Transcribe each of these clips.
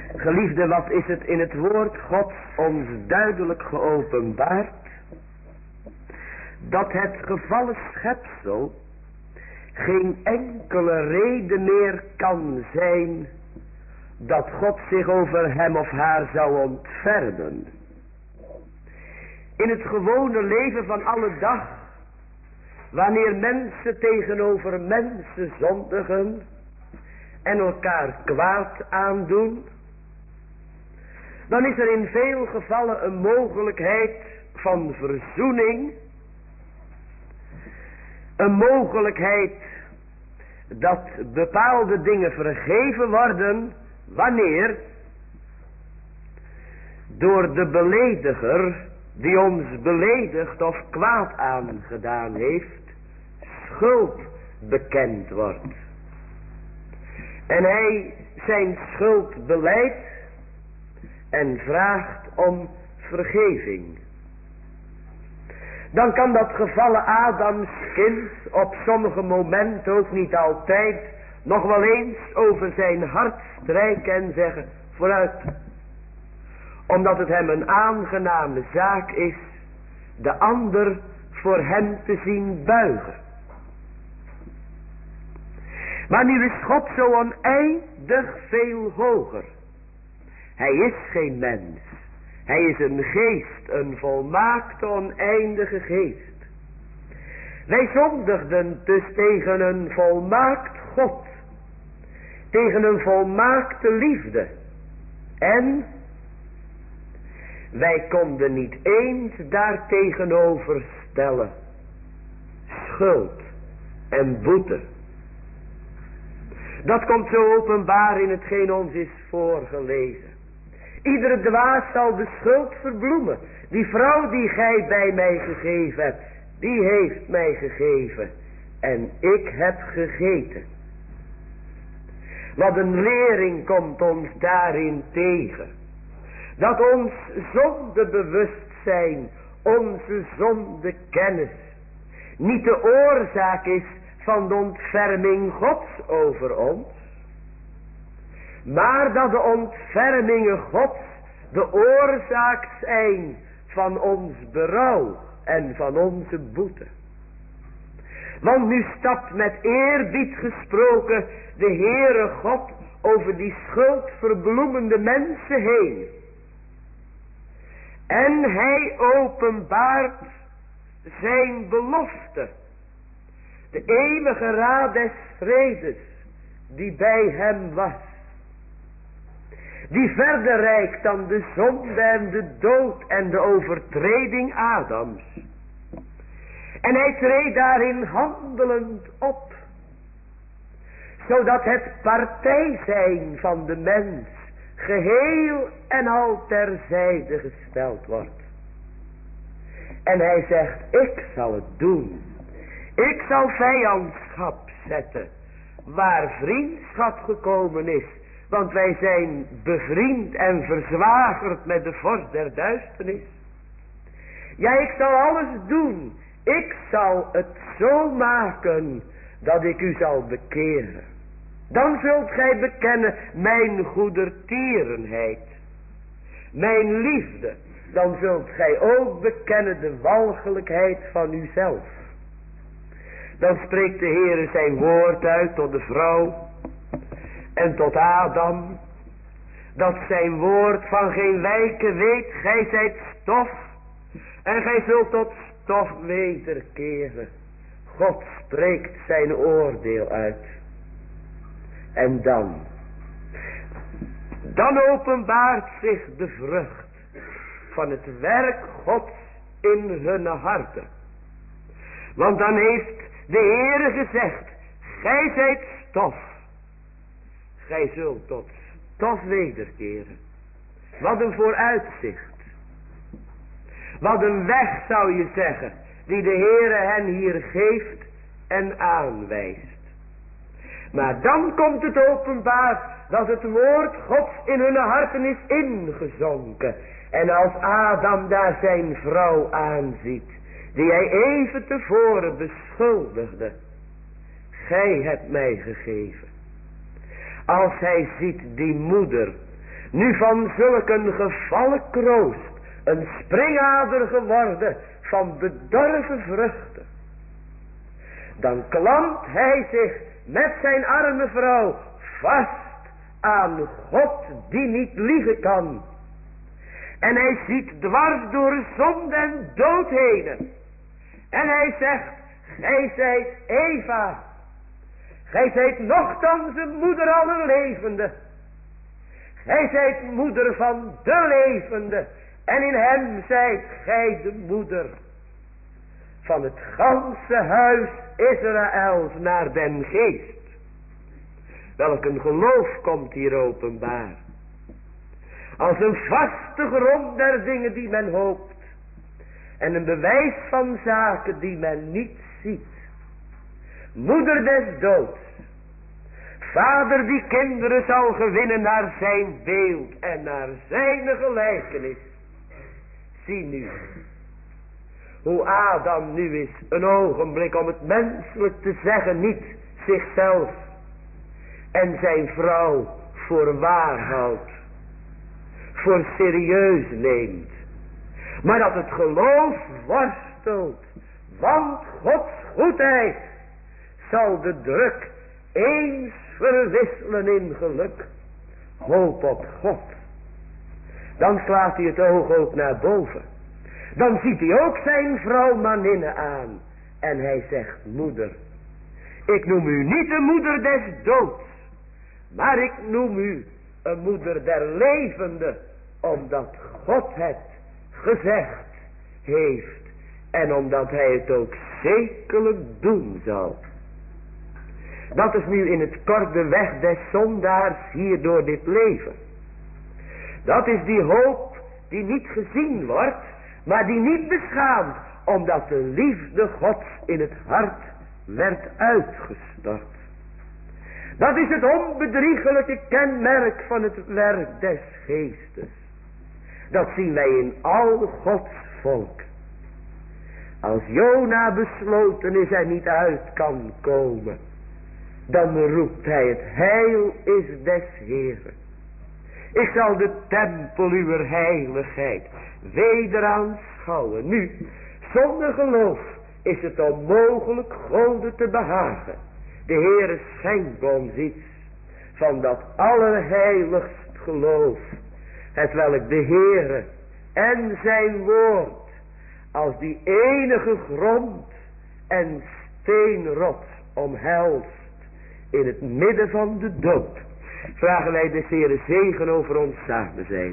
Geliefde, wat is het in het woord Gods ons duidelijk geopenbaard? Dat het gevallen schepsel geen enkele reden meer kan zijn dat God zich over hem of haar zou ontfermen. In het gewone leven van alle dag, wanneer mensen tegenover mensen zondigen en elkaar kwaad aandoen, dan is er in veel gevallen een mogelijkheid van verzoening, een mogelijkheid dat bepaalde dingen vergeven worden wanneer door de belediger die ons beledigd of kwaad aangedaan heeft, schuld bekend wordt. En hij zijn schuld belijdt en vraagt om vergeving. Dan kan dat gevallen Adams kind op sommige momenten, ook niet altijd, nog wel eens over zijn hart strijken en zeggen: vooruit. Omdat het hem een aangename zaak is de ander voor hem te zien buigen. Maar nu is God zo oneindig veel hoger. Hij is geen mens. Hij is een geest, een volmaakte oneindige geest. Wij zondigden dus tegen een volmaakt God. Tegen een volmaakte liefde. En wij konden niet eens daartegenover stellen schuld en boete. Dat komt zo openbaar in hetgeen ons is voorgelezen. Iedere dwaas zal de schuld verbloemen. Die vrouw die gij bij mij gegeven hebt, die heeft mij gegeven. En ik heb gegeten. Wat een lering komt ons daarin tegen. Dat ons zondebewustzijn, onze zondekennis, niet de oorzaak is van de ontferming Gods over ons. Maar dat de ontfermingen Gods de oorzaak zijn van ons berouw en van onze boete. Want nu stapt met eerbied gesproken de Heere God over die schuldverbloemende mensen heen. En hij openbaart zijn belofte. De eeuwige raad des vredes die bij hem was. Die verder reikt dan de zonde en de dood en de overtreding Adams. En hij treedt daarin handelend op. Zodat het partij zijn van de mens geheel en al terzijde gesteld wordt. En hij zegt: ik zal het doen. Ik zal vijandschap zetten waar vriendschap gekomen is. Want wij zijn bevriend en verzwagerd met de vorst der duisternis. Ja, ik zal alles doen. Ik zal het zo maken dat ik u zal bekeren. Dan zult gij bekennen mijn goedertierenheid. Mijn liefde. Dan zult gij ook bekennen de walgelijkheid van uzelf. Dan spreekt de Heere zijn woord uit tot de vrouw en tot Adam. Dat zijn woord van geen wijken weet. Gij zijt stof en gij zult tot stof wederkeren. God spreekt zijn oordeel uit. En dan openbaart zich de vrucht van het werk Gods in hun harten. Want dan heeft de Heere gezegd: gij zijt stof. Gij zult tot stof wederkeren. Wat een vooruitzicht. Wat een weg zou je zeggen, die de Heere hen hier geeft en aanwijst. Maar dan komt het openbaar dat het woord Gods in hun harten is ingezonken. En als Adam daar zijn vrouw aanziet, die hij even tevoren beschuldigde: gij hebt mij gegeven. Als hij ziet die moeder, nu van zulke gevallen kroost een springader geworden van bedorven vruchten, dan klampt hij zich met zijn arme vrouw vast aan God die niet liegen kan. En hij ziet dwars door zonde en dood heen. En hij zegt, gij zijt Eva. Gij zijt nochtans de moeder aller levende. Gij zijt moeder van de levende. En in hem zijt gij de moeder van het ganse huis Israëls naar den geest. Welk een geloof komt hier openbaar. Als een vaste grond der dingen die men hoopt. En een bewijs van zaken die men niet ziet. Moeder des doods. Vader die kinderen zal gewinnen naar zijn beeld en naar zijn gelijkenis. Zie nu. Hoe Adam nu is, een ogenblik om het menselijk te zeggen, niet zichzelf en zijn vrouw voor waar houdt. Voor serieus neemt. Maar dat het geloof worstelt. Want Gods goedheid zal de druk eens verwisselen in geluk. Hoop op God. Dan slaat hij het oog ook naar boven. Dan ziet hij ook zijn vrouw Maninne aan. En hij zegt, moeder. Ik noem u niet de moeder des doods. Maar ik noem u een moeder der levende. Omdat God het gezegd heeft. En omdat hij het ook zekerlijk doen zal. Dat is nu in het kort de weg des zondaars hier door dit leven. Dat is die hoop die niet gezien wordt, maar die niet beschaamt, omdat de liefde Gods in het hart werd uitgestort. Dat is het onbedriegelijke kenmerk van het werk des geestes. Dat zien wij in al Gods volk. Als Jona besloten is en niet uit kan komen, dan roept hij het heil is des Heeren. Ik zal de tempel uw heiligheid weder aanschouwen. Nu, zonder geloof is het onmogelijk Gode te behagen. De Heere schenkt ons iets van dat allerheiligst geloof. Het welk de Heere en zijn woord als die enige grond en steenrots omhelst in het midden van de dood. Vragen wij de Heere zegen over ons samen zijn.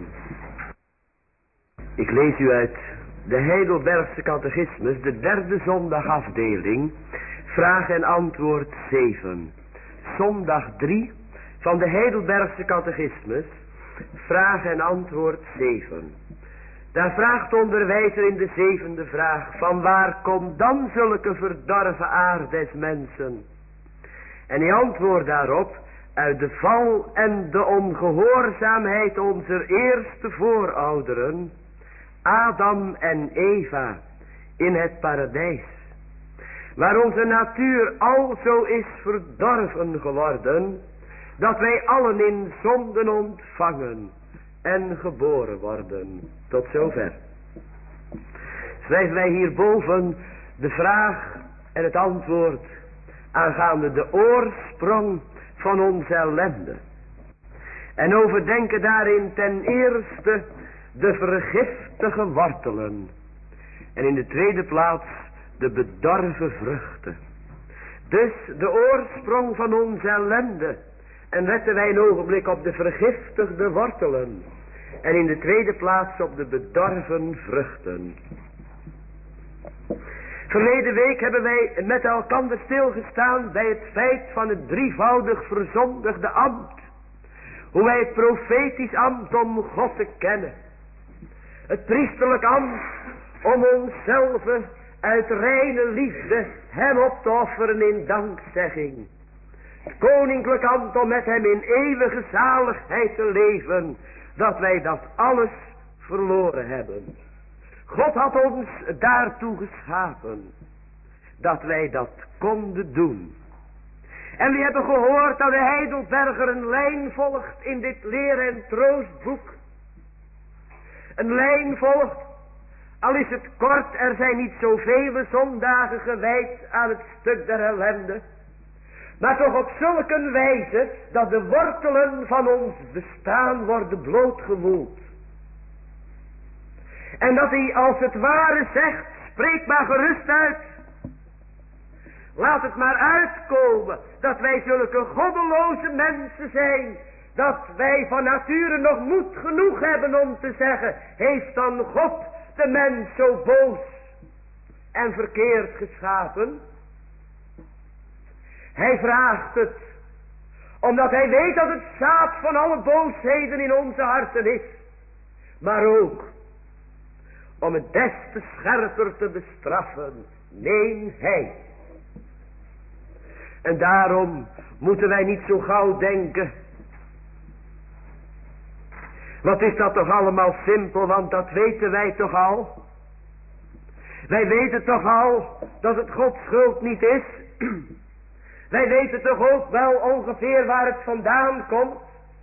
Ik lees u uit de Heidelbergse Catechismus, de 3e zondagafdeling, vraag en antwoord 7. Zondag 3 van de Heidelbergse Catechismus, vraag en antwoord 7. Daar vraagt de onderwijzer in de 7e vraag, van waar komt dan zulke verdorven aard des mensen? En hij antwoordt daarop, uit de val en de ongehoorzaamheid onze eerste voorouderen, Adam en Eva, in het paradijs, waar onze natuur al zo is verdorven geworden, dat wij allen in zonden ontvangen en geboren worden. Tot zover. Schrijven wij hierboven de vraag en het antwoord aangaande de oorsprong van onze ellende. En overdenken daarin ten eerste de vergiftige wortelen. En in de tweede plaats de bedorven vruchten. Dus de oorsprong van onze ellende. En letten wij een ogenblik op de vergiftigde wortelen. En in de tweede plaats op de bedorven vruchten. Verleden week hebben wij met elkander stilgestaan bij het feit van het drievoudig verzondigde ambt. Hoe wij het profetisch ambt om God te kennen. Het priesterlijk ambt om onszelf uit reine liefde hem op te offeren in dankzegging. Het koninklijk ambt om met hem in eeuwige zaligheid te leven. Dat wij dat alles verloren hebben. God had ons daartoe geschapen. Dat wij dat konden doen. En we hebben gehoord dat de Heidelberger een lijn volgt in dit leer- en troostboek. Een lijn volgt, al is het kort, er zijn niet zoveel zondagen gewijd aan het stuk der ellende. Maar toch op zulke wijze dat de wortelen van ons bestaan worden blootgewoeld. En dat hij als het ware zegt, spreek maar gerust uit. Laat het maar uitkomen dat wij zulke goddeloze mensen zijn. Dat wij van nature nog moed genoeg hebben om te zeggen, heeft dan God de mens zo boos en verkeerd geschapen? Hij vraagt het, omdat hij weet dat het zaad van alle boosheden in onze harten is. Maar ook om het des te scherper te bestraffen. Nee, hij. En daarom moeten wij niet zo gauw denken, wat is dat toch allemaal simpel, want dat weten wij toch al. Wij weten toch al dat het Gods schuld niet is. Wij weten toch ook wel ongeveer waar het vandaan komt.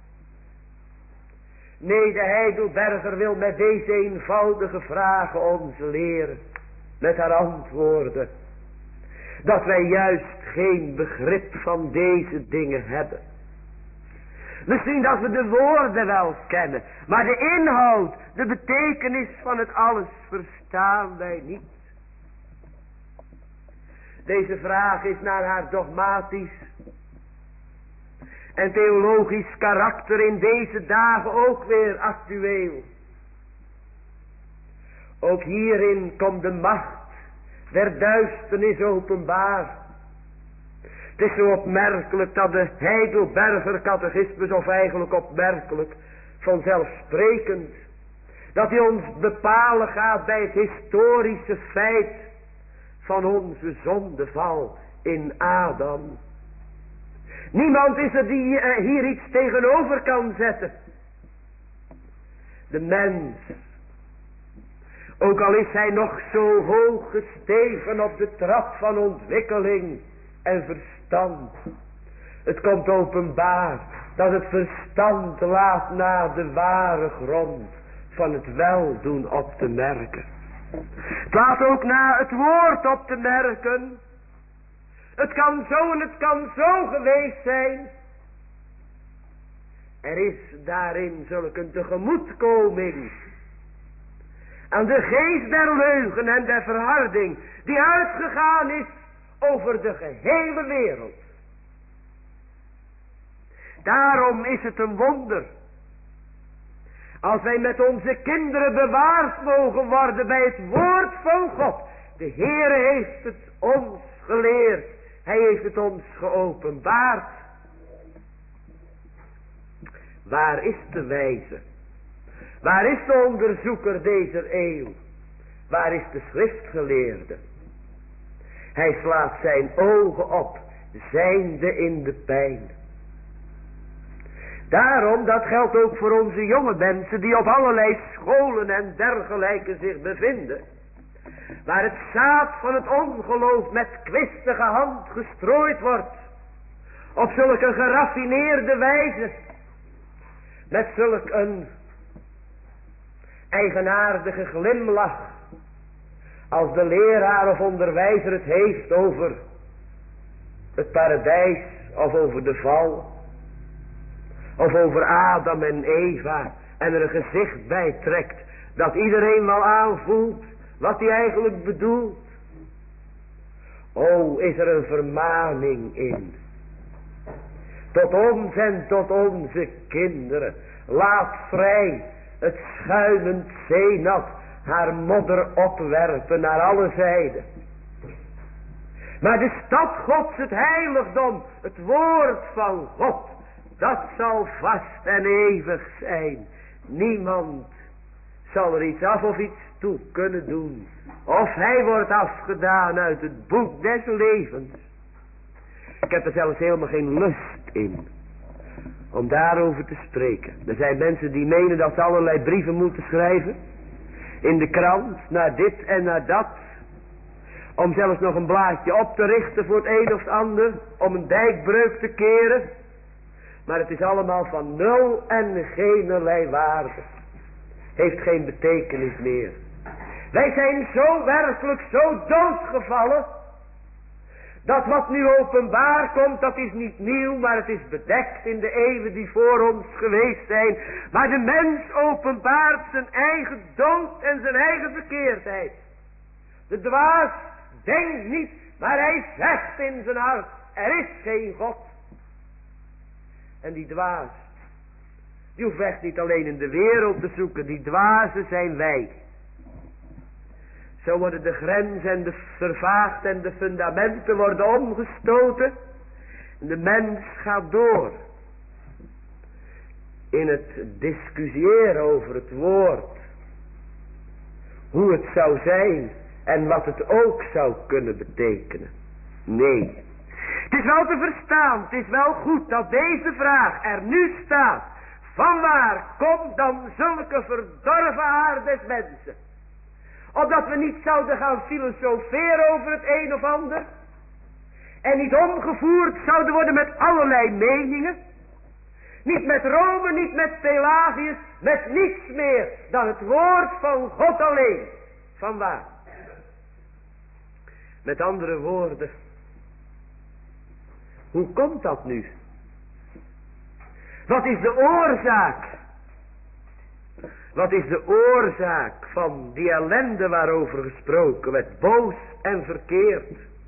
Nee, de Heidelberger wil met deze eenvoudige vragen ons leren. Met haar antwoorden. Dat wij juist geen begrip van deze dingen hebben. Misschien dat we de woorden wel kennen. Maar de inhoud, de betekenis van het alles verstaan wij niet. Deze vraag is naar haar dogmatisch en theologisch karakter in deze dagen ook weer actueel. Ook hierin komt de macht der duisternis openbaar. Het is zo opmerkelijk dat de Heidelberger catechismus, of eigenlijk opmerkelijk, vanzelfsprekend, dat hij ons bepalen gaat bij het historische feit van onze zondeval in Adam. Niemand is er die hier iets tegenover kan zetten. De mens, ook al is hij nog zo hoog gesteven op de trap van ontwikkeling en verstand. Het komt openbaar dat het verstand laat naar de ware grond van het weldoen op te merken. Het laat ook na het woord op te merken. Het kan zo en het kan zo geweest zijn. Er is daarin zulke tegemoetkoming aan de geest der leugen en der verharding die uitgegaan is over de gehele wereld. Daarom is het een wonder als wij met onze kinderen bewaard mogen worden bij het woord van God. De Heere heeft het ons geleerd. Hij heeft het ons geopenbaard. Waar is de wijze? Waar is de onderzoeker deze eeuw? Waar is de schriftgeleerde? Hij slaat zijn ogen op, zijnde in de pijn. Daarom, dat geldt ook voor onze jonge mensen die op allerlei scholen en dergelijke zich bevinden. Waar het zaad van het ongeloof met kwistige hand gestrooid wordt. Op zulke geraffineerde wijze. Met zulk een eigenaardige glimlach. Als de leraar of onderwijzer het heeft over het paradijs of over de val. Of over Adam en Eva. En er een gezicht bij trekt. Dat iedereen wel aanvoelt wat hij eigenlijk bedoelt. O, is er een vermaning in. Tot ons en tot onze kinderen. Laat vrij het schuimend zeenat haar modder opwerpen naar alle zijden. Maar de stad Gods, het heiligdom, het woord van God, dat zal vast en eeuwig zijn. Niemand zal er iets af of iets toe kunnen doen. Of hij wordt afgedaan uit het boek des levens. Ik heb er zelfs helemaal geen lust in om daarover te spreken. Er zijn mensen die menen dat ze allerlei brieven moeten schrijven. In de krant, naar dit en naar dat. Om zelfs nog een blaadje op te richten voor het een of het ander. Om een dijkbreuk te keren. Maar het is allemaal van nul en geenerlei waarde. Heeft geen betekenis meer. Wij zijn zo werkelijk zo doodgevallen. Dat wat nu openbaar komt, dat is niet nieuw, maar het is bedekt in de eeuwen die voor ons geweest zijn. Maar de mens openbaart zijn eigen dood en zijn eigen verkeerdheid. De dwaas denkt niet, maar hij zegt in zijn hart, er is geen God. En die dwaas, die hoeft echt niet alleen in de wereld te zoeken, die dwazen zijn wij. Zo worden de grenzen vervaagd en de fundamenten worden omgestoten. En de mens gaat door. In het discussiëren over het woord. Hoe het zou zijn en wat het ook zou kunnen betekenen. Nee. Het is wel te verstaan, het is wel goed dat deze vraag er nu staat. Vanwaar komt dan zulke verdorven aard des mensen? Opdat we niet zouden gaan filosoferen over het een of ander. En niet omgevoerd zouden worden met allerlei meningen. Niet met Rome, niet met Pelagius, met niets meer dan het woord van God alleen. Vanwaar? Met andere woorden. Hoe komt dat nu? Wat is de oorzaak? Wat is de oorzaak van die ellende waarover gesproken werd? Boos en verkeerd.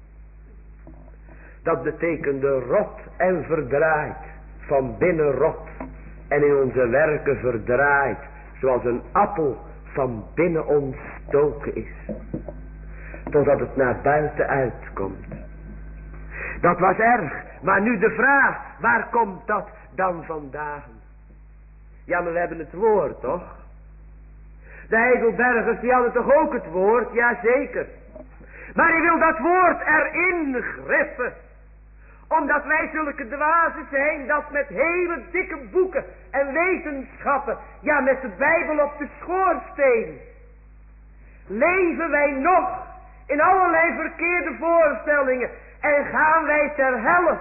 Dat betekende rot en verdraaid. Van binnen rot. En in onze werken verdraaid. Zoals een appel van binnen ontstoken is. Totdat het naar buiten uitkomt. Dat was erg. Maar nu de vraag. Waar komt dat dan vandaan? Ja, maar we hebben het woord, toch? De Heidelbergers, die hadden toch ook het woord? Jazeker. Maar hij wil dat woord erin griffen. Omdat wij zulke dwazen zijn, dat met hele dikke boeken en wetenschappen, ja, met de Bijbel op de schoorsteen, leven wij nog in allerlei verkeerde voorstellingen en gaan wij ter helle.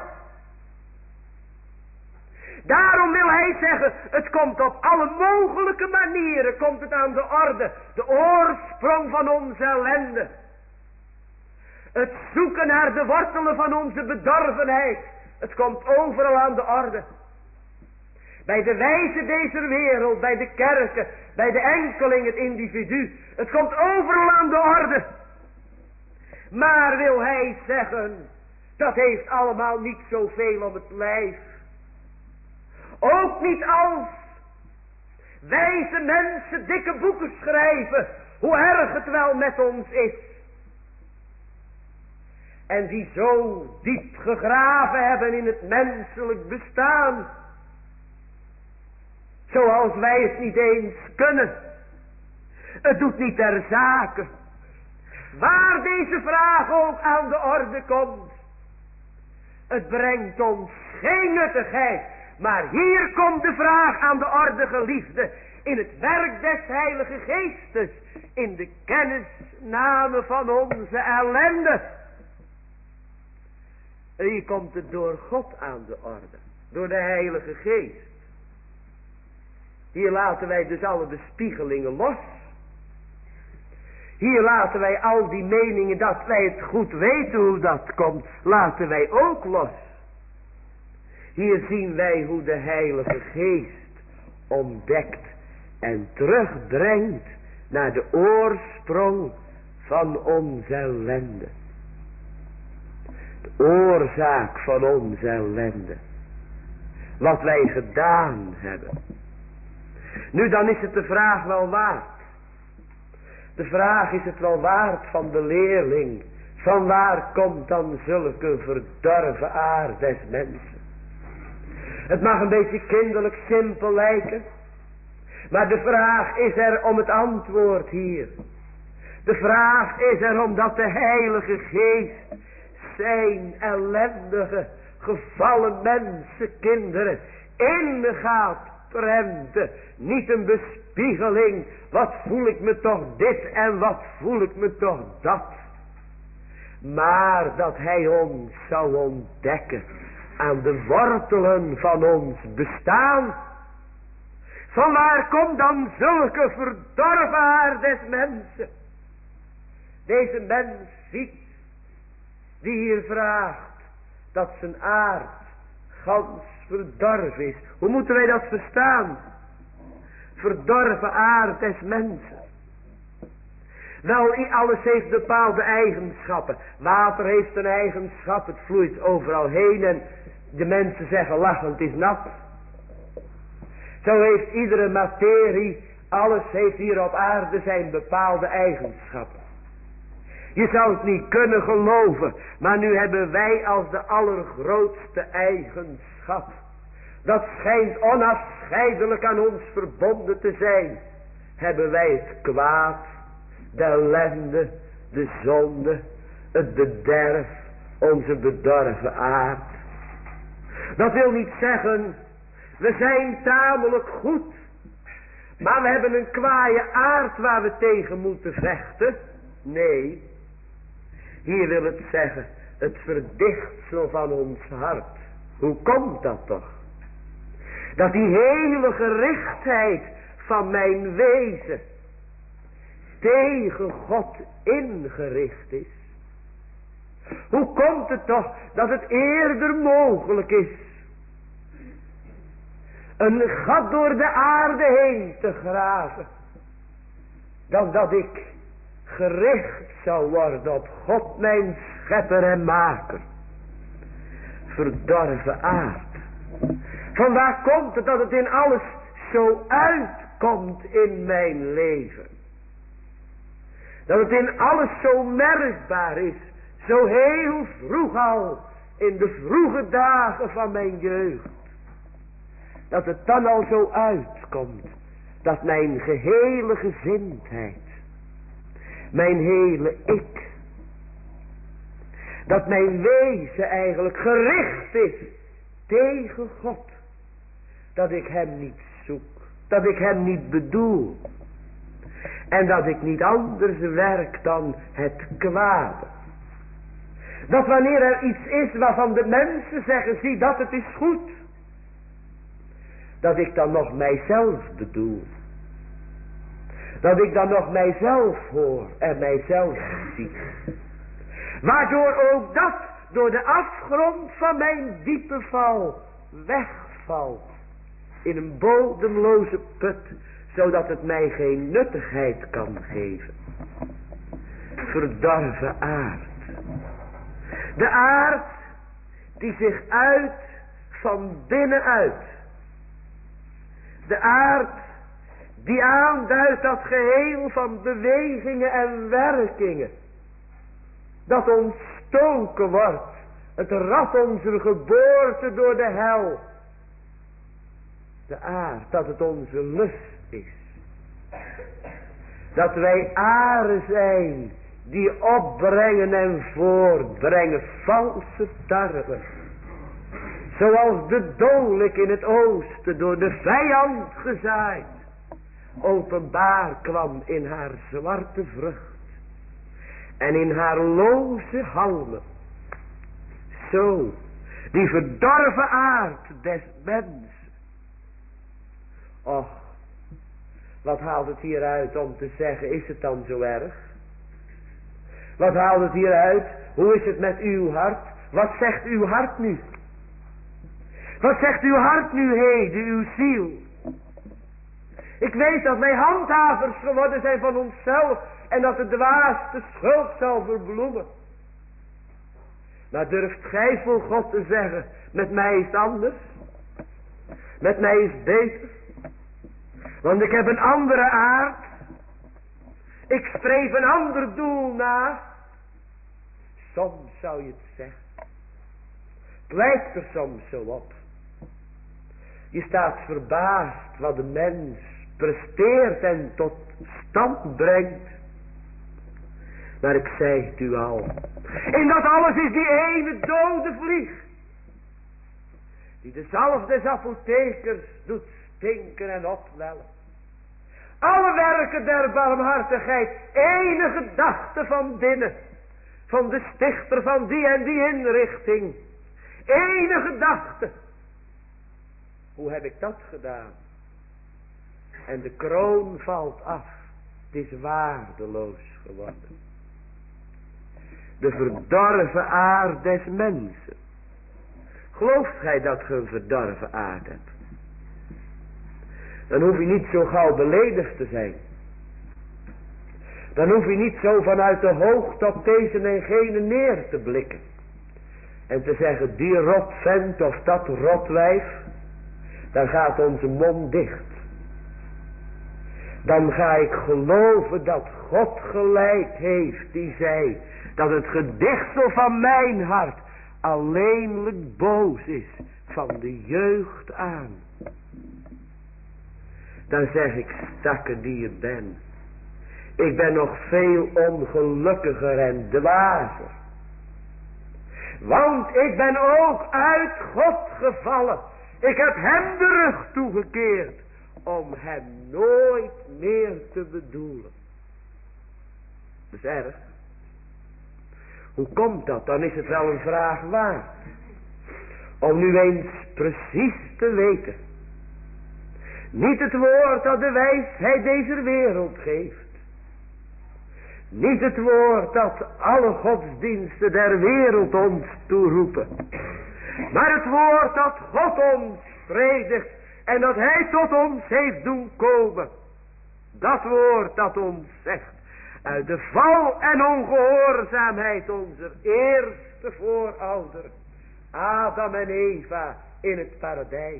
Daarom wil hij zeggen, het komt op alle mogelijke manieren, komt het aan de orde. De oorsprong van onze ellende. Het zoeken naar de wortelen van onze bedorvenheid. Het komt overal aan de orde. Bij de wijzen deze wereld, bij de kerken, bij de enkeling, het individu. Het komt overal aan de orde. Maar wil hij zeggen, dat heeft allemaal niet zoveel om het lijf. Ook niet als wijze mensen dikke boeken schrijven, hoe erg het wel met ons is. En die zo diep gegraven hebben in het menselijk bestaan. Zoals wij het niet eens kunnen. Het doet niet ter zake. Waar deze vraag ook aan de orde komt. Het brengt ons geen nuttigheid. Maar hier komt de vraag aan de orde, geliefde. In het werk des Heilige Geestes. In de kennisname van onze ellende. En hier komt het door God aan de orde. Door de Heilige Geest. Hier laten wij dus alle bespiegelingen los. Hier laten wij al die meningen dat wij het goed weten hoe dat komt. Laten wij ook los. Hier zien wij hoe de Heilige Geest ontdekt en terugbrengt naar de oorsprong van onze ellende. De oorzaak van onze ellende. Wat wij gedaan hebben. Nu dan is het de vraag wel waard. De vraag is het wel waard van de leerling. Van waar komt dan zulke verdorven aard des mensen? Het mag een beetje kinderlijk simpel lijken. Maar de vraag is er om het antwoord hier. De vraag is er omdat de Heilige Geest zijn ellendige, gevallen mensenkinderen ingaat prenten. Niet een bespiegeling. Wat voel ik me toch dit en wat voel ik me toch dat. maar dat hij ons zou ontdekken aan de wortelen van ons bestaan. Vanwaar komt dan zulke verdorven aard des mensen? Deze mens ziet, die hier vraagt, dat zijn aard gans verdorven is. Hoe moeten wij dat verstaan? Verdorven aard des mensen. Wel, alles heeft bepaalde eigenschappen. Water heeft een eigenschap, het vloeit overal heen en de mensen zeggen lachend is nat. Zo heeft iedere materie, alles heeft hier op aarde zijn bepaalde eigenschappen. Je zou het niet kunnen geloven, maar nu hebben wij als de allergrootste eigenschap. Dat schijnt onafscheidelijk aan ons verbonden te zijn. Hebben wij het kwaad, de ellende, de zonde, het bederf, onze bedorven aard. Dat wil niet zeggen, we zijn tamelijk goed, maar we hebben een kwaaie aard waar we tegen moeten vechten. Nee, hier wil het zeggen, het verdichtsel van ons hart. Hoe komt dat toch? Dat die hele gerichtheid van mijn wezen tegen God ingericht is. Hoe komt het toch dat het eerder mogelijk is een gat door de aarde heen te graven, dan dat ik gericht zou worden op God mijn schepper en maker? Verdorven aard. Vanwaar komt het dat het in alles zo uitkomt in mijn leven? Dat het in alles zo merkbaar is, zo heel vroeg al, in de vroege dagen van mijn jeugd. Dat het dan al zo uitkomt, dat mijn gehele gezindheid, mijn hele ik, dat mijn wezen eigenlijk gericht is tegen God. Dat ik hem niet zoek, dat ik hem niet bedoel. En dat ik niet anders werk dan het kwade. Dat wanneer er iets is waarvan de mensen zeggen, zie dat het is goed. Dat ik dan nog mijzelf bedoel. Dat ik dan nog mijzelf hoor en mijzelf zie. Waardoor ook dat door de afgrond van mijn diepe val wegvalt. In een bodemloze put, zodat het mij geen nuttigheid kan geven. Verdorven aard. De aard die zich uit van binnenuit. De aard die aanduidt dat geheel van bewegingen en werkingen. Dat ontstoken wordt. Het rad onze geboorte door de hel. De aard dat het onze lust is. Dat wij aren zijn die opbrengen en voortbrengen valse tarwe. Zoals de dolik in het oosten door de vijand gezaaid openbaar kwam in haar zwarte vrucht en in haar loze halmen. Zo, die verdorven aard des mensen. Och, wat haalt het hier uit om te zeggen, is het dan zo erg? Wat haalt het hier uit? Hoe is het met uw hart? Wat zegt uw hart nu? Wat zegt uw hart nu heden, uw ziel? Ik weet dat wij handhavers geworden zijn van onszelf en dat de dwaas de schuld zal verbloemen. Maar durft gij voor God te zeggen, met mij is het anders? Met mij is het beter? Want ik heb een andere aard. Ik streef een ander doel na. Soms zou je het zeggen. Het lijkt er soms zo op. Je staat verbaasd wat de mens presteert en tot stand brengt. Maar ik zei het u al. In dat alles is die ene dode vlieg. Die de zalf des apothekers doet stinken en opwellen. Alle werken der barmhartigheid, ene gedachte van binnen. van de stichter van die en die inrichting. Eén gedachte. Hoe heb ik dat gedaan? En de kroon valt af. Het is waardeloos geworden. De verdorven aard des mensen. Gelooft gij dat ge een verdorven aard hebt? Dan hoef je niet zo gauw beledigd te zijn. Dan hoef je niet zo vanuit de hoogte op deze en gene neer te blikken. En te zeggen, die rotvent of dat rotwijf. Dan gaat onze mond dicht. Dan ga ik geloven dat God gelijk heeft die zei dat het gedichtsel van mijn hart alleenlijk boos is van de jeugd aan. Dan zeg ik, stakker die je bent. Ik ben nog veel ongelukkiger en dwazer. Want ik ben ook uit God gevallen. Ik heb hem de rug toegekeerd. Om hem nooit meer te bedoelen. Dat is erg. Hoe komt dat? Dan is het wel een vraag waard. Om nu eens precies te weten. Niet het woord dat de wijsheid deze wereld geeft. Niet het woord dat alle godsdiensten der wereld ons toeroepen. Maar het woord dat God ons predikt. En dat hij tot ons heeft doen komen. Dat woord dat ons zegt. Uit de val en ongehoorzaamheid onze eerste voorouder. Adam en Eva in het paradijs.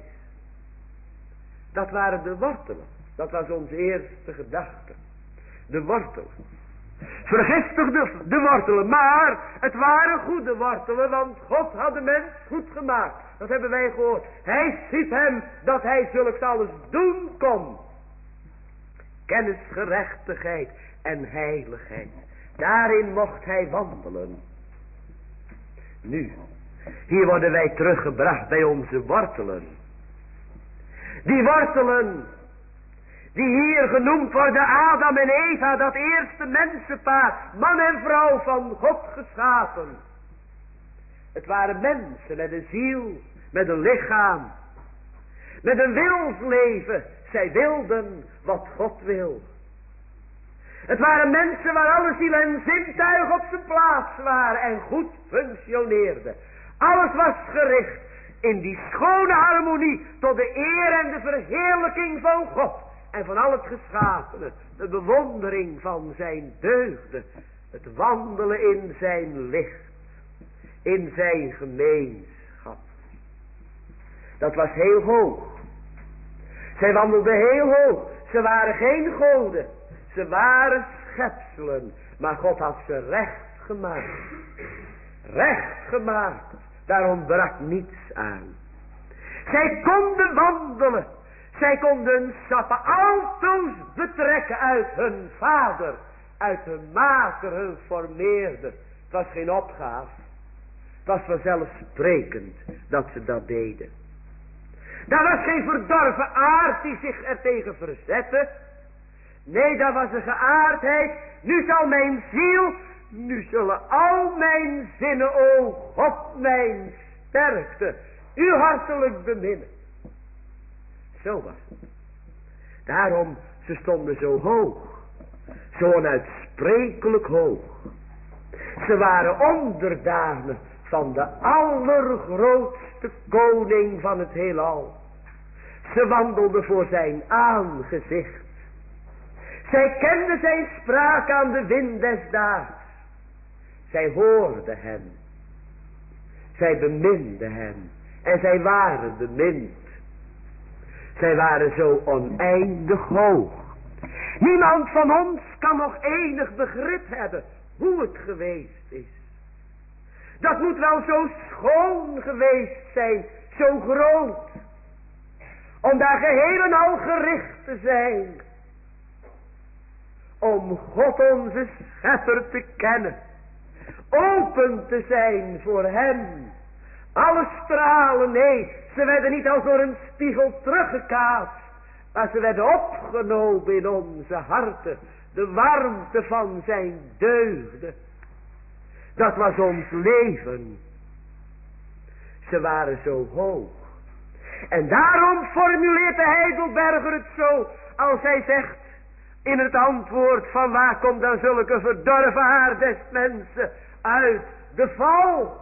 Dat waren de wortelen. Dat was onze eerste gedachte. De wortelen. Vergiftigde de wortelen. Maar het waren goede wortelen. Want God had de mens goed gemaakt. Dat hebben wij gehoord. Hij ziet hem dat hij zulks alles doen kon. Kennis, gerechtigheid en heiligheid. Daarin mocht hij wandelen. Nu, hier worden wij teruggebracht bij onze wortelen. Die wortelen, die hier genoemd worden Adam en Eva, dat eerste mensenpaar, man en vrouw van God geschapen. Het waren mensen met een ziel, met een lichaam, met een wilsleven. Zij wilden wat God wil. Het waren mensen waar alle ziel en zintuig op zijn plaats waren en goed functioneerden. Alles was gericht in die schone harmonie tot de eer en de verheerlijking van God en van al het geschapene. De bewondering van zijn deugden, het wandelen in zijn licht, in zijn gemeenschap. Dat was heel hoog. Zij wandelden heel hoog. Ze waren geen goden. Ze waren schepselen. Maar God had ze recht gemaakt. Recht gemaakt. Daar ontbrak niets aan. Zij konden wandelen. Zij konden hun sappen altoos betrekken uit hun vader. Uit hun maker, hun formeerder. Het was geen opgave. Het was vanzelfsprekend dat ze dat deden. Daar was geen verdorven aard die zich er tegen verzette. Nee, dat was een geaardheid. Nu zal mijn ziel, nu zullen al mijn zinnen, o God, mijn sterkte, u hartelijk beminnen. Zo was het. Daarom, ze stonden zo hoog. Zo onuitsprekelijk hoog. Ze waren onderdanen van de allergrootste koning van het heelal. Ze wandelden voor zijn aangezicht. Zij kenden zijn spraak aan de wind des daags. Zij hoorden hem. Zij beminden hem. En zij waren bemind. Zij waren zo oneindig hoog. Niemand van ons kan nog enig begrip hebben hoe het geweest is. Dat moet wel zo schoon geweest zijn, zo groot. Om daar geheel en al gericht te zijn. Om God onze schepper te kennen. Open te zijn voor hem. Alle stralen, nee, ze werden niet als door een spiegel teruggekaatst. Maar ze werden opgenomen in onze harten. De warmte van zijn deugden. Dat was ons leven. Ze waren zo hoog. En daarom formuleert de Heidelberger het zo, als hij zegt in het antwoord van waar komt dan zulke verdorven haar des mensen uit de val.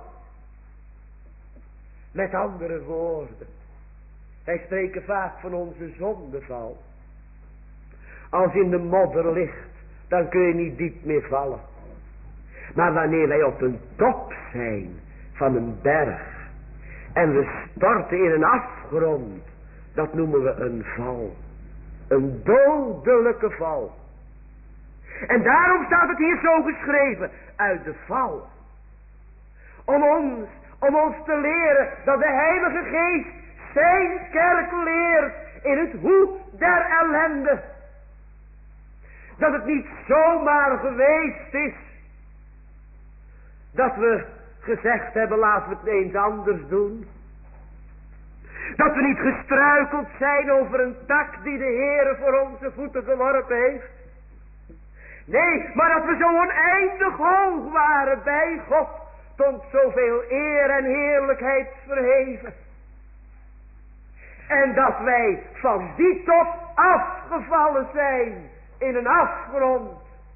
Met andere woorden, wij spreken vaak van onze zondeval. Als in de modder ligt, dan kun je niet diep meer vallen. Maar wanneer wij op een top zijn van een berg en we storten in een afgrond, dat noemen we een val. Een dodelijke val. En daarom staat het hier zo geschreven, uit de val. Om ons te leren dat de Heilige Geest zijn kerk leert in het hoe der ellende. Dat het niet zomaar geweest is dat we gezegd hebben, laten we het eens anders doen. Dat we niet gestruikeld zijn over een tak die de Heere voor onze voeten geworpen heeft. Nee, maar dat we zo oneindig hoog waren bij God, tot zoveel eer en heerlijkheid verheven. En dat wij van die top afgevallen zijn in een afgrond.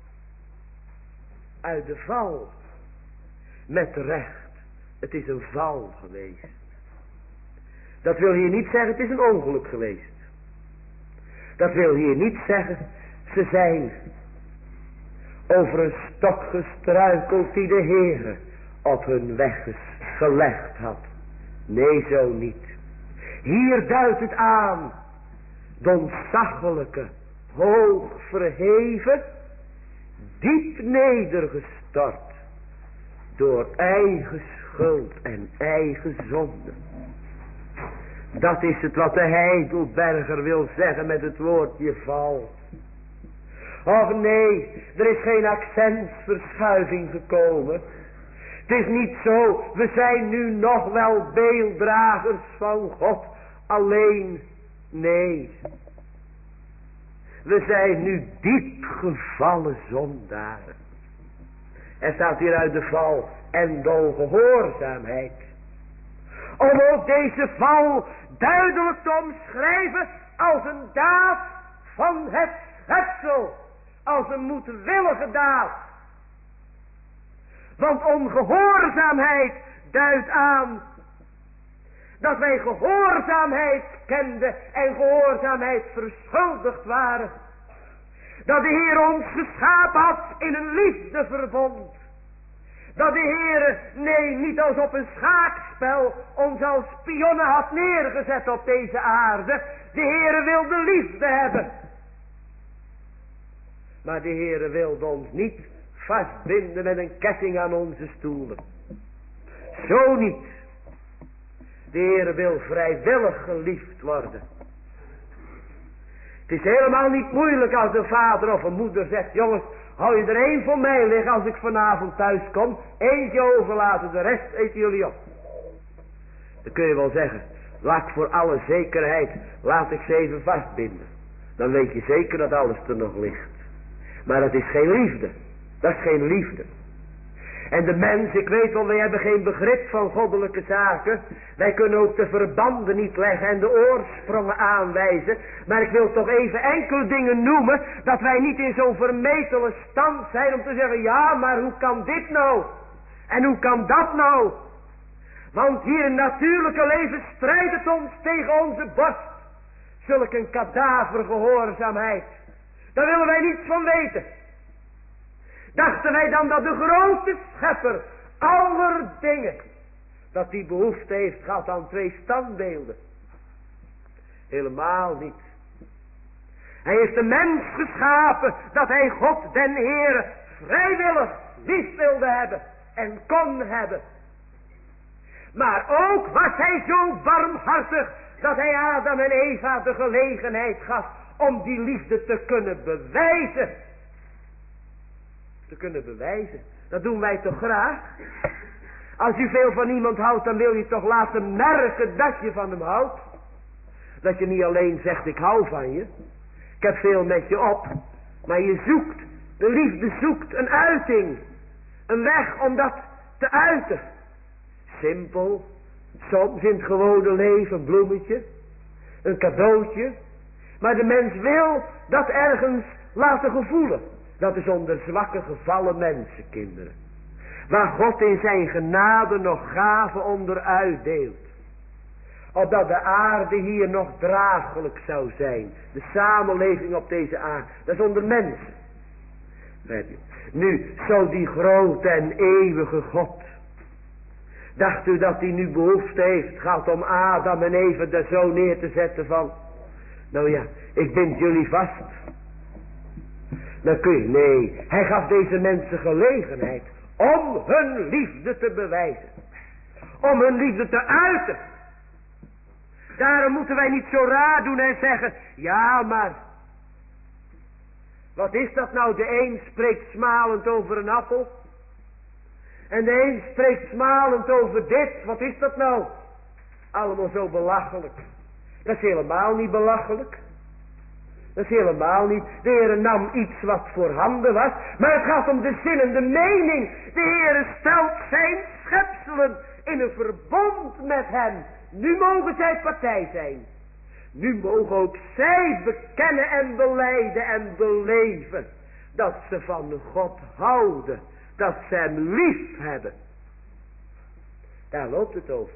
Uit de val. Met recht. Het is een val geweest. Dat wil hier niet zeggen, het is een ongeluk geweest. Dat wil hier niet zeggen, ze zijn over een stok gestruikeld die de Heere op hun weg gelegd had. Nee, zo niet. Hier duidt het aan, de ontzaglijke, hoog verheven, diep nedergestort, door eigen schuld en eigen zonde. Dat is het wat de Heidelberger wil zeggen met het woordje val. Och nee, er is geen accentsverschuiving gekomen. Het is niet zo, we zijn nu nog wel beelddragers van God alleen. Nee. We zijn nu diep gevallen zondaren. Er staat hier uit de val en de ongehoorzaamheid. Om ook deze val duidelijk te omschrijven als een daad van het schepsel. Als een moedwillige daad. Want ongehoorzaamheid duidt aan dat wij gehoorzaamheid kenden en gehoorzaamheid verschuldigd waren. Dat de Heer ons geschapen had in een liefdeverbond. Dat de Heer, nee, niet als op een schaakspel, ons als spionnen had neergezet op deze aarde. De Heer wilde liefde hebben. Maar de Heer wilde ons niet vastbinden met een ketting aan onze stoelen. Zo niet. De Heer wil vrijwillig geliefd worden. Het is helemaal niet moeilijk als een vader of een moeder zegt, jongens, hou je er één voor mij liggen als ik vanavond thuis kom. Eentje overlaten, de rest eten jullie op. Dan kun je wel zeggen, laat ik voor alle zekerheid, laat ik ze even vastbinden. Dan weet je zeker dat alles er nog ligt. Maar dat is geen liefde. Dat is geen liefde. En de mens, ik weet wel, wij hebben geen begrip van goddelijke zaken. Wij kunnen ook de verbanden niet leggen en de oorsprongen aanwijzen. Maar ik wil toch even enkele dingen noemen, dat wij niet in zo'n vermetele stand zijn om te zeggen, ja, maar hoe kan dit nou? En hoe kan dat nou? Want hier in het natuurlijke leven strijdt het ons tegen onze borst. Zulk een kadavergehoorzaamheid. Daar willen wij niets van weten. Dachten wij dan dat de grote schepper aller dingen, dat die behoefte heeft gehad aan twee standbeelden? Helemaal niet. Hij heeft de mens geschapen dat hij God den Heere vrijwillig lief wilde hebben en kon hebben. Maar ook was hij zo barmhartig dat hij Adam en Eva de gelegenheid gaf om die liefde te kunnen bewijzen. Te kunnen bewijzen. Dat doen wij toch graag. Als u veel van iemand houdt, dan wil je toch laten merken dat je van hem houdt. Dat je niet alleen zegt, ik hou van je. Ik heb veel met je op. Maar je zoekt, de liefde zoekt een uiting. Een weg om dat te uiten. Simpel, soms in het gewone leven een bloemetje, een cadeautje. Maar de mens wil dat ergens laten gevoelen. Dat is onder zwakke gevallen mensenkinderen. Waar God in zijn genade nog gaven onder uitdeelt. Opdat de aarde hier nog draaglijk zou zijn. De samenleving op deze aarde. Dat is onder mensen. Nu, zo die grote en eeuwige God. Dacht u dat hij nu behoefte heeft gehad om Adam en Eva er zo neer te zetten van. Nou ja, ik bind jullie vast. Dan kun je, nee. Hij gaf deze mensen gelegenheid om hun liefde te bewijzen. Om hun liefde te uiten. Daarom moeten wij niet zo raar doen en zeggen, ja maar, wat is dat nou? De een spreekt smalend over een appel. En de een spreekt smalend over dit. Wat is dat nou? Allemaal zo belachelijk. Dat is helemaal niet belachelijk. Dat is helemaal niet. De Heere nam iets wat voorhanden was. Maar het gaat om de zin en de mening. De Heere stelt zijn schepselen in een verbond met hem. Nu mogen zij partij zijn. Nu mogen ook zij bekennen en belijden en beleven. Dat ze van God houden. Dat ze hem lief hebben. Daar loopt het over.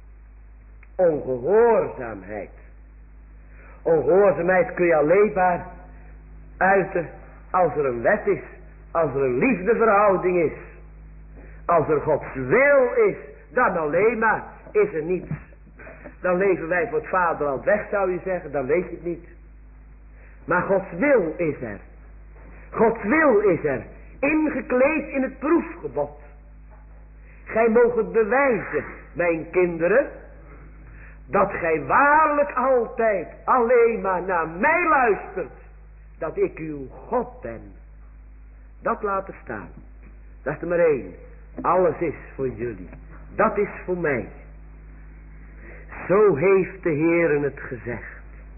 Ongehoorzaamheid. Ongehoorzaamheid kun je alleen maar uiten als er een wet is. Als er een liefdeverhouding is. Als er Gods wil is. Dan alleen maar is er niets. Dan leven wij voor het vaderland weg, zou je zeggen. Dan weet je het niet. Maar Gods wil is er. Gods wil is er. Ingekleed in het proefgebod. Gij moogt bewijzen, mijn kinderen, dat gij waarlijk altijd alleen maar naar mij luistert. Dat ik uw God ben. Dat laten staan. Dat is er maar één. Alles is voor jullie. Dat is voor mij. Zo heeft de Heer het gezegd.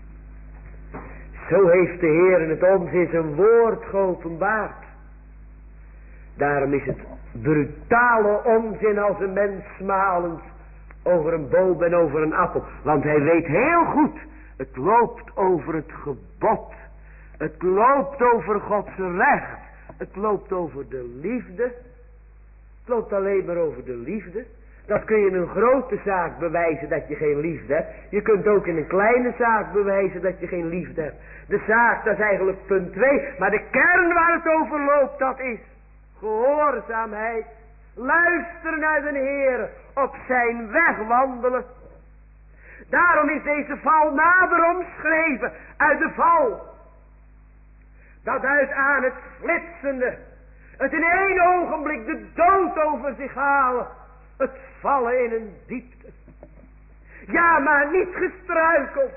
Zo heeft de Heer het ons in zijn woord geopenbaard. Daarom is het brutale onzin als een mens smalend over een boom en over een appel. Want hij weet heel goed, het loopt over het gebod. Het loopt over Gods recht. Het loopt over de liefde. Het loopt alleen maar over de liefde. Dat kun je in een grote zaak bewijzen dat je geen liefde hebt. Je kunt ook in een kleine zaak bewijzen dat je geen liefde hebt. De zaak, dat is eigenlijk punt 2. Maar de kern waar het over loopt, dat is gehoorzaamheid. Luisteren naar de Heer. Op zijn weg wandelen. Daarom is deze val nader omschreven. Uit de val. Dat uit aan het flitsende. Het in één ogenblik de dood over zich halen. Het vallen in een diepte. Ja, maar niet gestruikeld.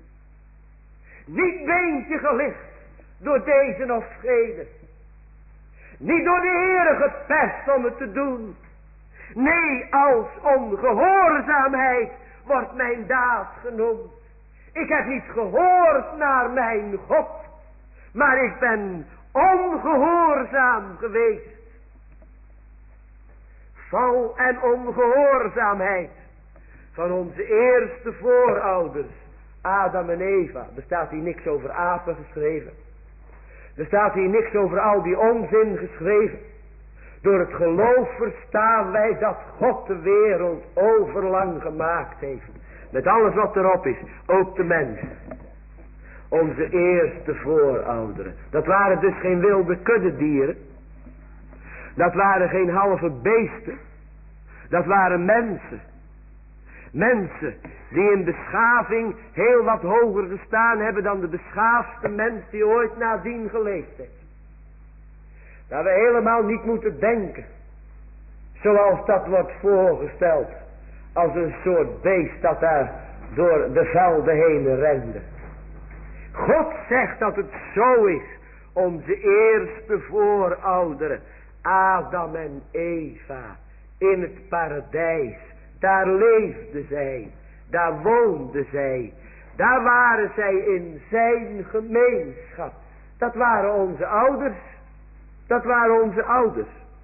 Niet beentje gelicht. Door deze of gene. Niet door de Heere gepest om het te doen. Nee, als ongehoorzaamheid wordt mijn daad genoemd. Ik heb niet gehoord naar mijn God. Maar ik ben ongehoorzaam geweest. Val en ongehoorzaamheid van onze eerste voorouders, Adam en Eva. Er staat hier niks over apen geschreven. Er staat hier niks over al die onzin geschreven. Door het geloof verstaan wij dat God de wereld overlang gemaakt heeft. Met alles wat erop is, ook de mens. Onze eerste voorouderen. Dat waren dus geen wilde kuddedieren. Dat waren geen halve beesten. Dat waren mensen. Mensen die in beschaving heel wat hoger gestaan hebben dan de beschaafdste mens die ooit nadien geleefd heeft. Dat we helemaal niet moeten denken. Zoals dat wordt voorgesteld. Als een soort beest dat daar door de velden heen rende. God zegt dat het zo is. Onze eerste voorouderen. Adam en Eva. In het paradijs. Daar leefden zij. Daar woonden zij. Daar waren zij in zijn gemeenschap. Dat waren onze ouders. Dat waren onze ouders.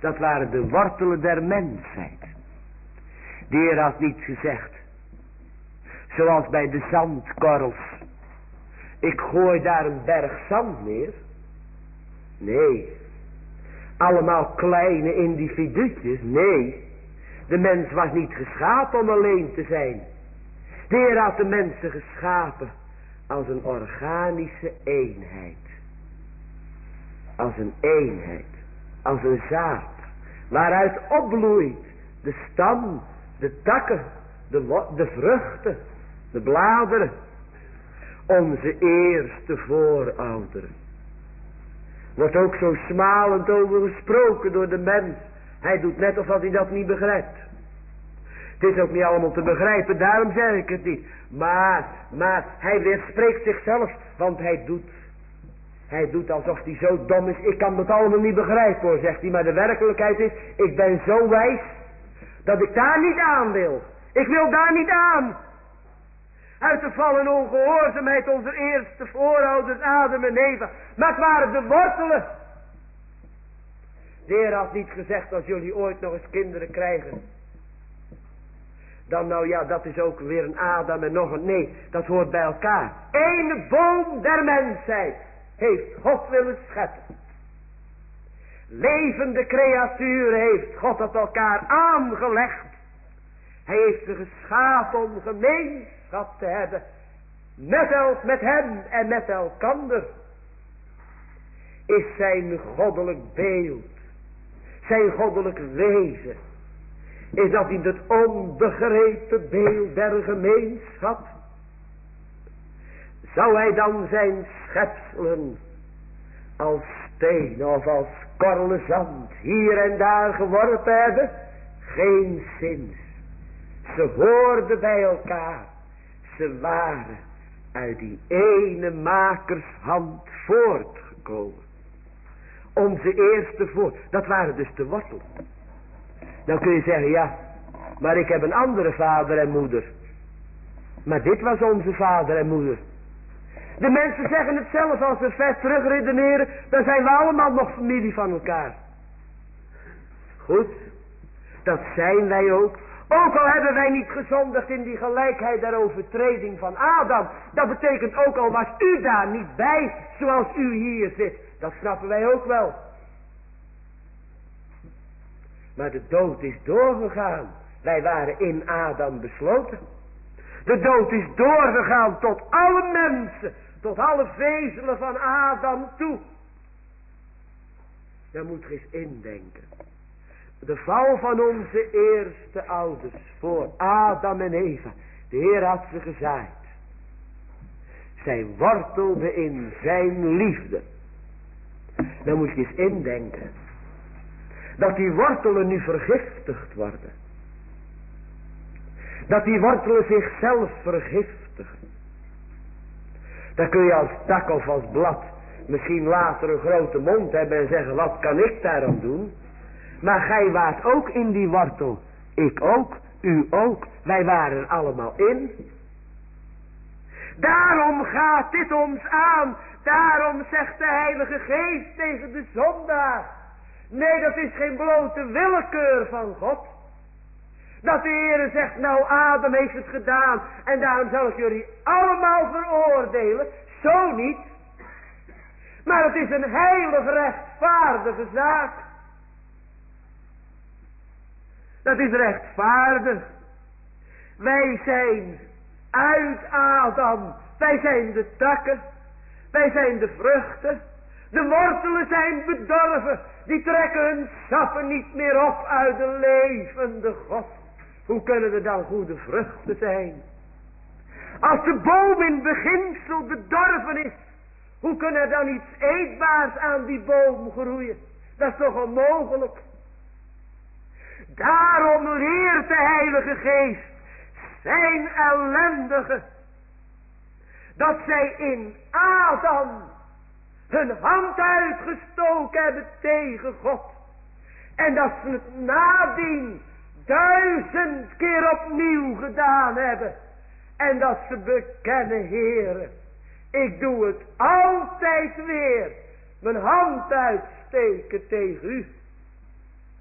Dat waren de wortelen der mensheid. De Heer had niet gezegd, zoals bij de zandkorrels, ik gooi daar een berg zand neer. Nee, allemaal kleine individuutjes. Nee, de mens was niet geschapen om alleen te zijn. De Heer had de mensen geschapen als een organische eenheid. Als een eenheid, als een zaad, waaruit opbloeit de stam, de takken, de vruchten, de bladeren. Onze eerste voorouderen. Wordt ook zo smalend over gesproken door de mens. Hij doet net alsof hij dat niet begrijpt. Het is ook niet allemaal te begrijpen, daarom zeg ik het niet. Maar hij weerspreekt zichzelf, want hij doet alsof hij zo dom is. Ik kan dat allemaal niet begrijpen hoor, zegt hij. Maar de werkelijkheid is, ik ben zo wijs, dat ik daar niet aan wil. Ik wil daar niet aan. Uit de val en ongehoorzaamheid onze eerste voorouders Adam en Eva. Maar het waren de wortelen. De Heer had niet gezegd, als jullie ooit nog eens kinderen krijgen, dan nou ja, dat is ook weer een Adam en nog een. Nee, dat hoort bij elkaar. Eén boom der mensheid heeft God willen scheppen. Levende creaturen heeft God op elkaar aangelegd. Hij heeft ze geschapen om gemeenschap te hebben. Met hem en met elkander. Is zijn goddelijk beeld. Zijn goddelijk wezen. Is dat in het onbegrepen beeld der gemeenschap? Zou hij dan zijn schepselen als steen of als korrelen zand hier en daar geworpen hebben? Geen zins. Ze hoorden bij elkaar. Ze waren uit die ene makershand voortgekomen. Onze eerste dat waren dus de wortelen. Dan kun je zeggen, ja, maar ik heb een andere vader en moeder. Maar dit was onze vader en moeder. De mensen zeggen het zelf, als we ver terug redeneren, dan zijn we allemaal nog familie van elkaar. Goed, dat zijn wij ook. Ook al hebben wij niet gezondigd in die gelijkheid der overtreding van Adam. Dat betekent ook al was u daar niet bij, zoals u hier zit. Dat snappen wij ook wel. Maar de dood is doorgegaan. Wij waren in Adam besloten. De dood is doorgegaan tot alle mensen. Tot alle vezelen van Adam toe. Daar moet je eens indenken. De val van onze eerste ouders voor Adam en Eva. De Heer had ze gezaaid. Zij wortelde in zijn liefde. Dan moet je eens indenken. Dat die wortelen nu vergiftigd worden. Dat die wortelen zichzelf vergiftigen. Dan kun je als tak of als blad misschien later een grote mond hebben en zeggen, wat kan ik daarom doen? Maar gij waart ook in die wortel. Ik ook, u ook. Wij waren er allemaal in. Daarom gaat dit ons aan. Daarom zegt de Heilige Geest tegen de zondaar. Nee, dat is geen blote willekeur van God. Dat de Heer zegt, nou Adam heeft het gedaan. En daarom zal ik jullie allemaal veroordelen. Zo niet. Maar het is een heilig rechtvaardige zaak. Dat is rechtvaardig. Wij zijn uit Adam. Wij zijn de takken. Wij zijn de vruchten. De wortelen zijn bedorven. Die trekken hun sappen niet meer op uit de levende God. Hoe kunnen er dan goede vruchten zijn? Als de boom in beginsel bedorven is. Hoe kan er dan iets eetbaars aan die boom groeien? Dat is toch onmogelijk? Daarom leert de Heilige Geest zijn ellendigen dat zij in Adam hun hand uitgestoken hebben tegen God. En dat ze het nadien 1000 keer opnieuw gedaan hebben. En dat ze bekennen, Heere, ik doe het altijd weer. Mijn hand uitsteken tegen u.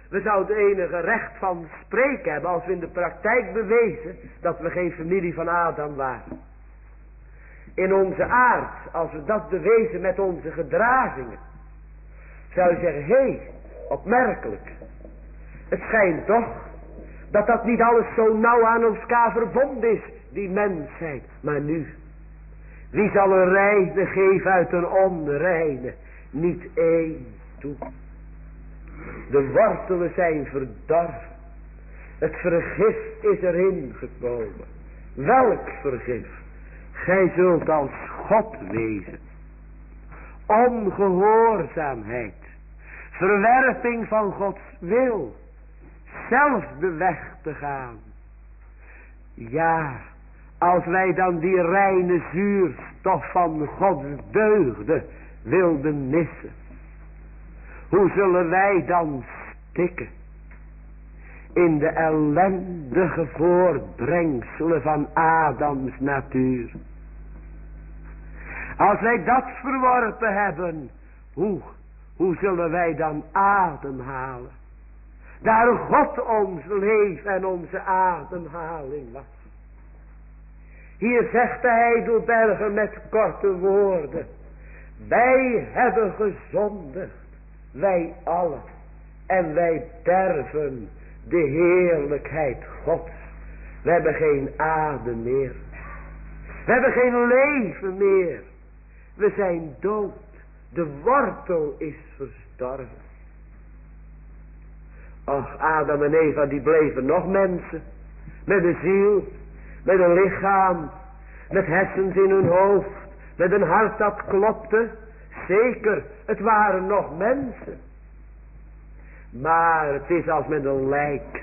We zouden enige recht van spreken hebben als we in de praktijk bewezen dat we geen familie van Adam waren. In onze aard, als we dat bewezen met onze gedragingen, zou je zeggen, hé, opmerkelijk. Het schijnt toch dat dat niet alles zo nauw aan elkaar verbonden is, die mensheid. Maar nu, wie zal een reine geven uit een onreine? Niet één toe. De wortelen zijn verdorven. Het vergif is erin gekomen. Welk vergif? Gij zult als God wezen. Ongehoorzaamheid. Verwerping van Gods wil. Zelf de weg te gaan. Ja, als wij dan die reine zuurstof van Gods deugden wilden missen. Hoe zullen wij dan stikken in de ellendige voortbrengselen van Adams natuur? Als wij dat verworpen hebben, hoe zullen wij dan ademhalen? Daar God ons leven en onze ademhaling was. Hier zegt de Heidelberger met korte woorden. Wij hebben gezondigd, wij allen. En wij derven de heerlijkheid Gods. We hebben geen adem meer. We hebben geen leven meer. We zijn dood. De wortel is verstorven. Och, Adam en Eva die bleven nog mensen. Met een ziel. Met een lichaam. Met hersens in hun hoofd. Met een hart dat klopte. Zeker, het waren nog mensen. Maar het is als met een lijk.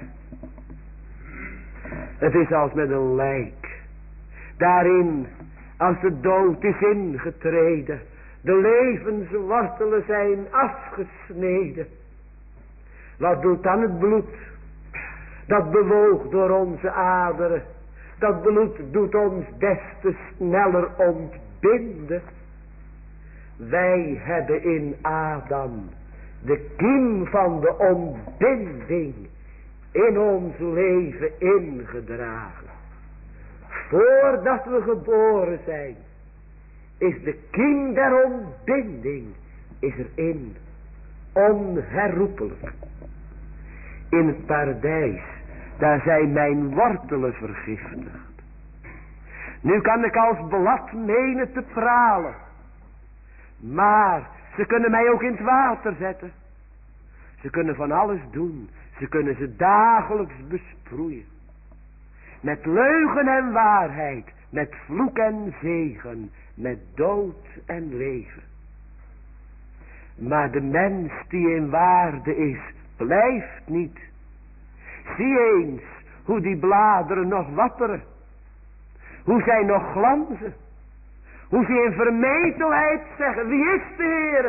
Het is als met een lijk. Daarin, als de dood is ingetreden. De levenswortelen zijn afgesneden. Wat doet dan het bloed? Dat bewoog door onze aderen. Dat bloed doet ons des te sneller ontbinden. Wij hebben in Adam de kiem van de ontbinding in ons leven ingedragen. Voordat we geboren zijn, is de kiem der ontbinding is erin. Onherroepelijk. In het paradijs, daar zijn mijn wortelen vergiftigd. Nu kan ik als blad menen te pralen. Maar ze kunnen mij ook in het water zetten. Ze kunnen van alles doen. Ze kunnen ze dagelijks besproeien. Met leugen en waarheid. Met vloek en zegen. Met dood en leven. Maar de mens die in waarde is, blijft niet. Zie eens hoe die bladeren nog wapperen. Hoe zij nog glanzen. Hoe ze in vermetelheid zeggen, wie is de Heere?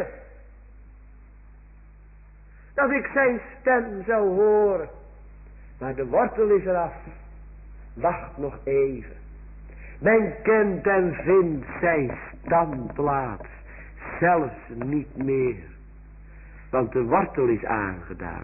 Dat ik zijn stem zou horen. Maar de wortel is eraf. Wacht nog even. Men kent en vindt zijn standplaats zelfs niet meer. Want de wortel is aangedaan.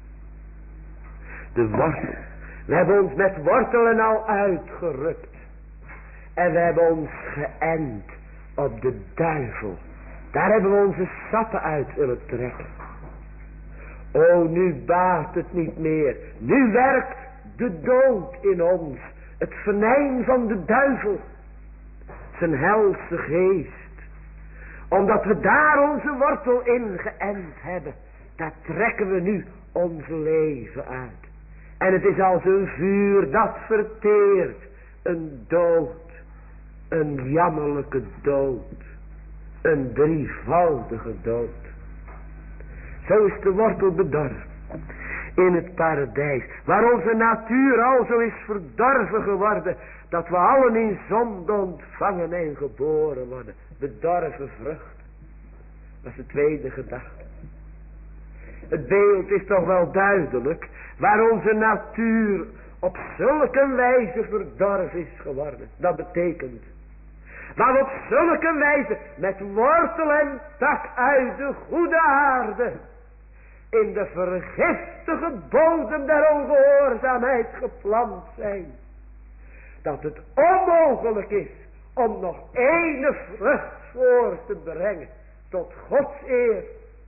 De wortel. We hebben ons met wortelen al uitgerukt. En we hebben ons geënt op de duivel. Daar hebben we onze sappen uit willen trekken. O, nu baat het niet meer. Nu werkt de dood in ons. Het venijn van de duivel. Zijn helse geest. Omdat we daar onze wortel in geënt hebben. Daar trekken we nu ons leven uit. En het is als een vuur dat verteert. Een dood. Een jammerlijke dood. Een drievoudige dood. Zo is de wortel bedorven. In het paradijs. Waar onze natuur al zo is verdorven geworden. Dat we allen in zonde ontvangen en geboren worden. Bedorven vrucht. Dat is de tweede gedachte. Het beeld is toch wel duidelijk. Waar onze natuur op zulke wijze verdorven is geworden. Dat betekent. Maar op zulke wijze met wortel en tak uit de goede aarde in de vergiftige bodem der ongehoorzaamheid geplant zijn. Dat het onmogelijk is om nog ene vrucht voor te brengen tot Gods eer.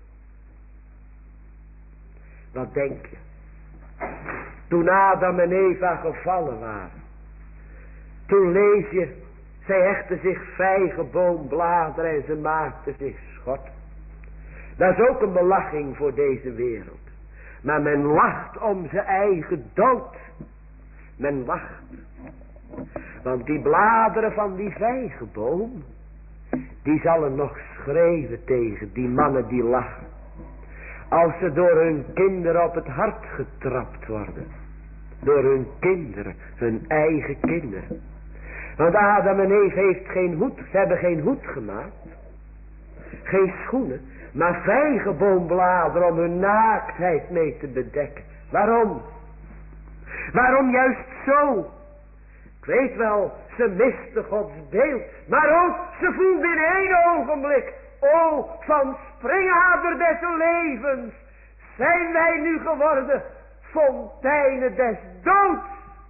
Wat denk je? Toen Adam en Eva gevallen waren. Toen lees je, zij hechten zich vijgenboombladeren en ze maakten zich schort. Dat is ook een belaching voor deze wereld. Maar men lacht om zijn eigen dood. Men lacht. Want die bladeren van die vijgenboom, die zullen nog schreeuwen tegen die mannen die lachen. Als ze door hun kinderen op het hart getrapt worden. Door hun kinderen, hun eigen kinderen. Want Adam en Eva heeft geen hoed, ze hebben geen hoed gemaakt. Geen schoenen, maar vijgenboombladeren om hun naaktheid mee te bedekken. Waarom? Waarom juist zo? Ik weet wel, ze miste Gods beeld. Maar ook, ze voelde in één ogenblik. O, van springader des levens zijn wij nu geworden fonteinen des doods.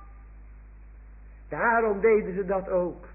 Daarom deden ze dat ook.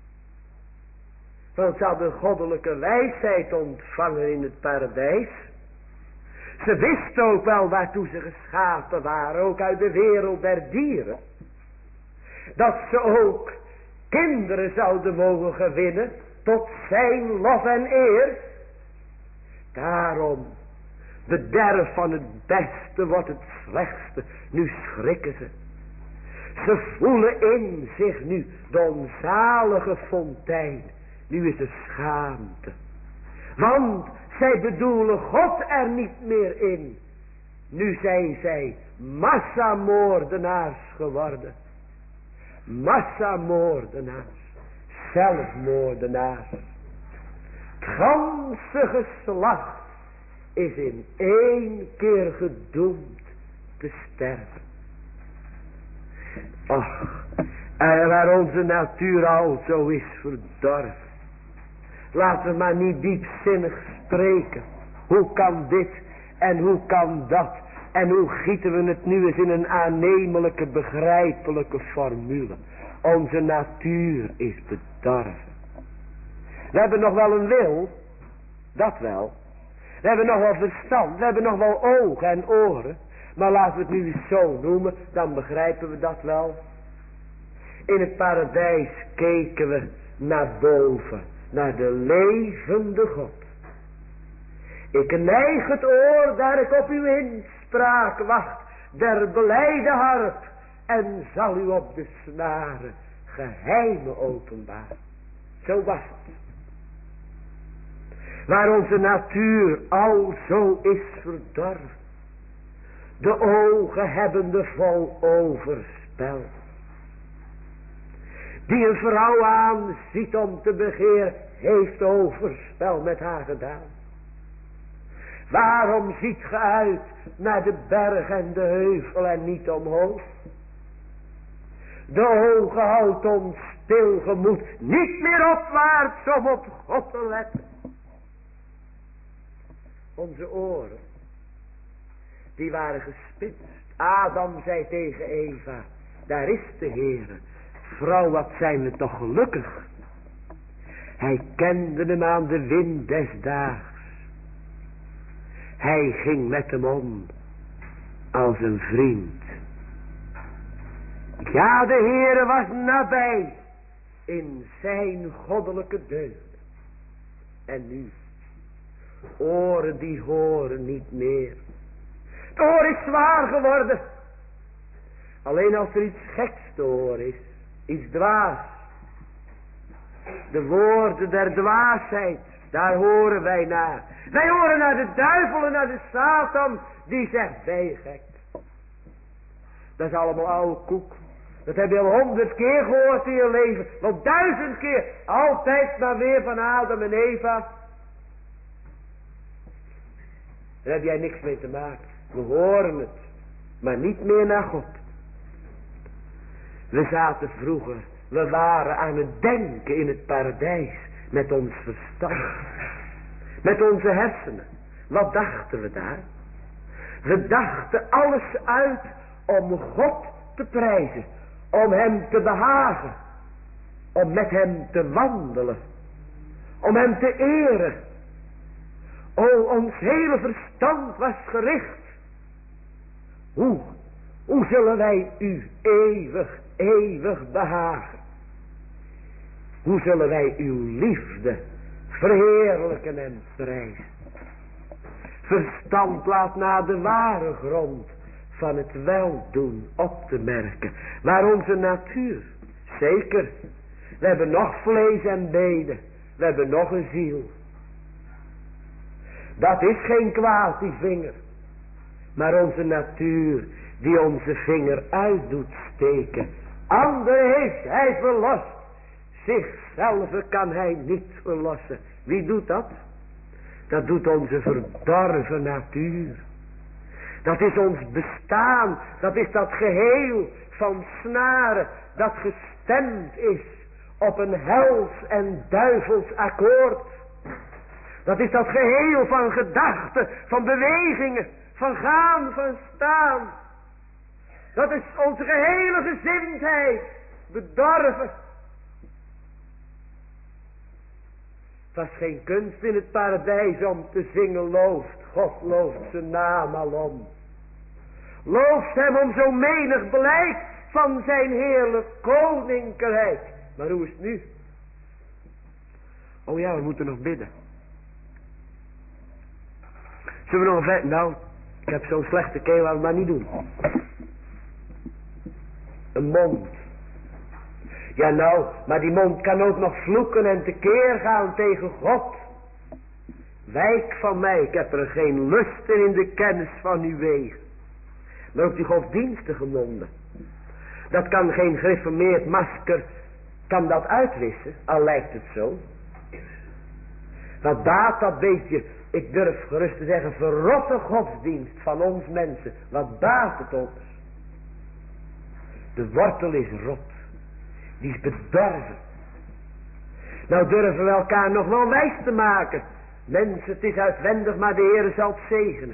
Want ze hadden goddelijke wijsheid ontvangen in het paradijs. Ze wisten ook wel waartoe ze geschapen waren, ook uit de wereld der dieren. Dat ze ook kinderen zouden mogen gewinnen tot zijn lof en eer. Daarom, bederf van het beste wordt het slechtste. Nu schrikken ze. Ze voelen in zich nu de onzalige fontein. Nu is er schaamte. Want zij bedoelen God er niet meer in. Nu zijn zij massamoordenaars geworden. Massamoordenaars. Zelfmoordenaars. Het ganse geslacht is in één keer gedoemd te sterven. Ach, en waar onze natuur al zo is verdorven. Laten we maar niet diepzinnig spreken. Hoe kan dit en hoe kan dat? En hoe gieten we het nu eens in een aannemelijke, begrijpelijke formule? Onze natuur is bedorven. We hebben nog wel een wil, dat wel. We hebben nog wel verstand, we hebben nog wel ogen en oren. Maar laten we het nu eens zo noemen, dan begrijpen we dat wel. In het paradijs keken we naar boven, naar de levende God. Ik neig het oor, daar ik op uw inspraak wacht, der blijde harp, en zal u op de snaren geheimen openbaar. Zo was het. Waar onze natuur al zo is verdorven. De ogen hebbende vol overspel. Die een vrouw aanziet om te begeer, heeft overspel met haar gedaan. Waarom ziet ge uit naar de berg en de heuvel en niet omhoog? De ogen houdt ons stil gemoed niet meer opwaarts om op God te letten. Onze oren, die waren gespitst. Adam zei tegen Eva, daar is de Heere. Vrouw, wat zijn we toch gelukkig. Hij kende hem aan de wind des daags. Hij ging met hem om als een vriend. Ja, de Heere was nabij in zijn goddelijke deugd. En nu, oren die horen niet meer. Het oor is zwaar geworden. Alleen als er iets geks te horen is, iets dwaas. De woorden der dwaasheid, daar horen wij naar. Wij horen naar de duivel en naar de Satan, die zegt, ben je gek. Dat is allemaal oude koek. Dat heb je al 100 keer gehoord in je leven. Wel 1000 keer. Altijd maar weer van Adam en Eva. Daar heb jij niks mee te maken. We horen het. Maar niet meer naar God. We zaten vroeger. We waren aan het denken in het paradijs. Met ons verstand. Met onze hersenen. Wat dachten we daar? We dachten alles uit om God te prijzen. Om hem te behagen. Om met hem te wandelen. Om hem te eren. O, ons hele verstand was gericht. Hoe zullen wij u eeuwig behagen? Hoe zullen wij uw liefde verheerlijken en prijzen? Verstand laat na de ware grond van het weldoen op te merken. Maar onze natuur, zeker, we hebben nog vlees en benen, we hebben nog een ziel. Dat is geen kwaad, die vinger. Maar onze natuur, die onze vinger uit doet steken. Anderen heeft hij verlost. Zichzelf kan hij niet verlossen. Wie doet dat? Dat doet onze verdorven natuur. Dat is ons bestaan. Dat is dat geheel van snaren. Dat gestemd is op een hels en duivels akkoord. Dat is dat geheel van gedachten, van bewegingen, van gaan, van staan. Dat is onze gehele gezindheid bedorven. Het was geen kunst in het paradijs om te zingen looft. God looft zijn naam alom. Looft hem om zo menig blijk van zijn heerlijk koninkrijk. Maar hoe is het nu? Oh ja, we moeten nog bidden. Zullen we nog verder? Nou, ik heb zo'n slechte keel, laten we het maar niet doen. Een mond. Ja nou, maar die mond kan ook nog vloeken en tekeer gaan tegen God. Wijk van mij, ik heb er geen lust in de kennis van uw wegen. Maar ook die godsdienstige monden. Dat kan geen gereformeerd masker, kan dat uitwissen, al lijkt het zo. Wat baat dat beetje, ik durf gerust te zeggen, verrotte godsdienst van ons mensen. Wat baat het ons? De wortel is rot. Die is bedorven. Nou durven we elkaar nog wel wijs te maken. Mensen, het is uitwendig, maar de Heere zal het zegenen.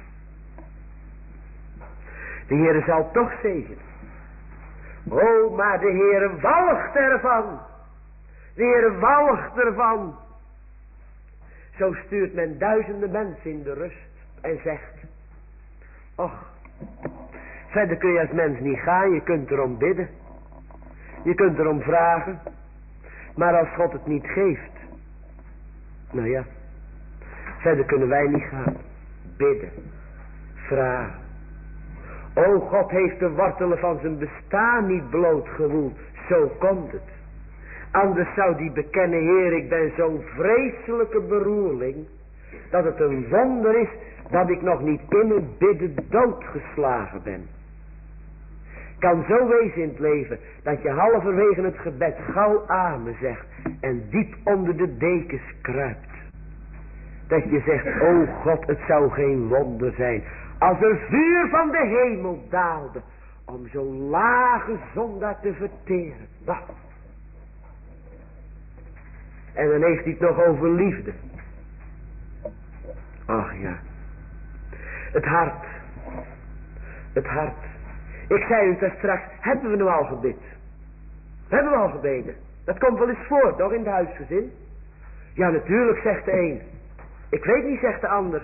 De Heere zal het toch zegenen. Oh, maar de Heere walgt ervan. De Heere walgt ervan. Zo stuurt men duizenden mensen in de rust en zegt: och, verder kun je als mens niet gaan, je kunt erom bidden. Je kunt erom vragen. Maar als God het niet geeft, nou ja, verder kunnen wij niet gaan. Bidden, vragen. O, God heeft de wortelen van zijn bestaan niet blootgewoeld. Zo komt het. Anders zou die bekennen: Heer, ik ben zo'n vreselijke beroerling, dat het een wonder is dat ik nog niet in het bidden doodgeslagen ben. Kan zo wezen in het leven, dat je halverwege het gebed gauw amen zegt en diep onder de dekens kruipt. Dat je zegt: o God, het zou geen wonder zijn als er vuur van de hemel daalde om zo'n lage zondaar te verteren. Wat? En dan heeft hij het nog over liefde. Ach ja. Het hart. Het hart. Ik zei u daar straks, hebben we nu al gebid? Hebben we al gebeden? Dat komt wel eens voor, toch, in het huisgezin? Ja, natuurlijk, zegt de een. Ik weet niet, zegt de ander.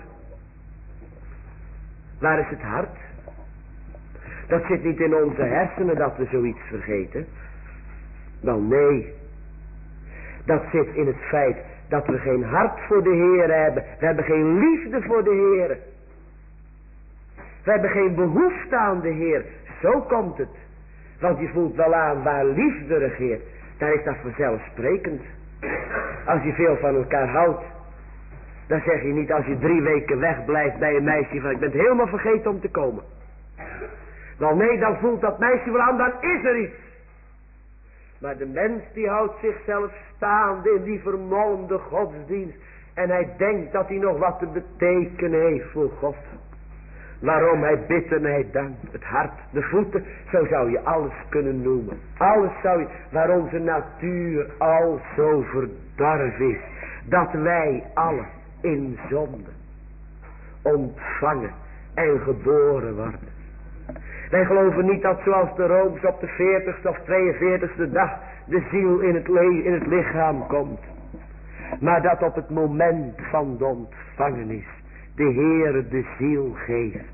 Waar is het hart? Dat zit niet in onze hersenen dat we zoiets vergeten. Wel nee. Dat zit in het feit dat we geen hart voor de Heer hebben. We hebben geen liefde voor de Heer. We hebben geen behoefte aan de Heer. Zo komt het. Want je voelt wel aan waar liefde regeert. Daar is dat vanzelfsprekend. Als je veel van elkaar houdt, dan zeg je niet als je 3 weken wegblijft bij een meisje van: ik ben het helemaal vergeten om te komen. Wel nee, dan voelt dat meisje wel aan, dan is er iets. Maar de mens die houdt zichzelf staande in die vermolmde godsdienst. En hij denkt dat hij nog wat te betekenen heeft voor God. Waarom hij bidt en hij dankt. Het hart, de voeten, zo zou je alles kunnen noemen. Alles zou je, waar onze natuur al zo verdorven is. Dat wij allen in zonde ontvangen en geboren worden. Wij geloven niet dat zoals de Rooms op de 40ste of 42ste dag de ziel in het lichaam komt. Maar dat op het moment van de ontvangenis de Heere de ziel geeft.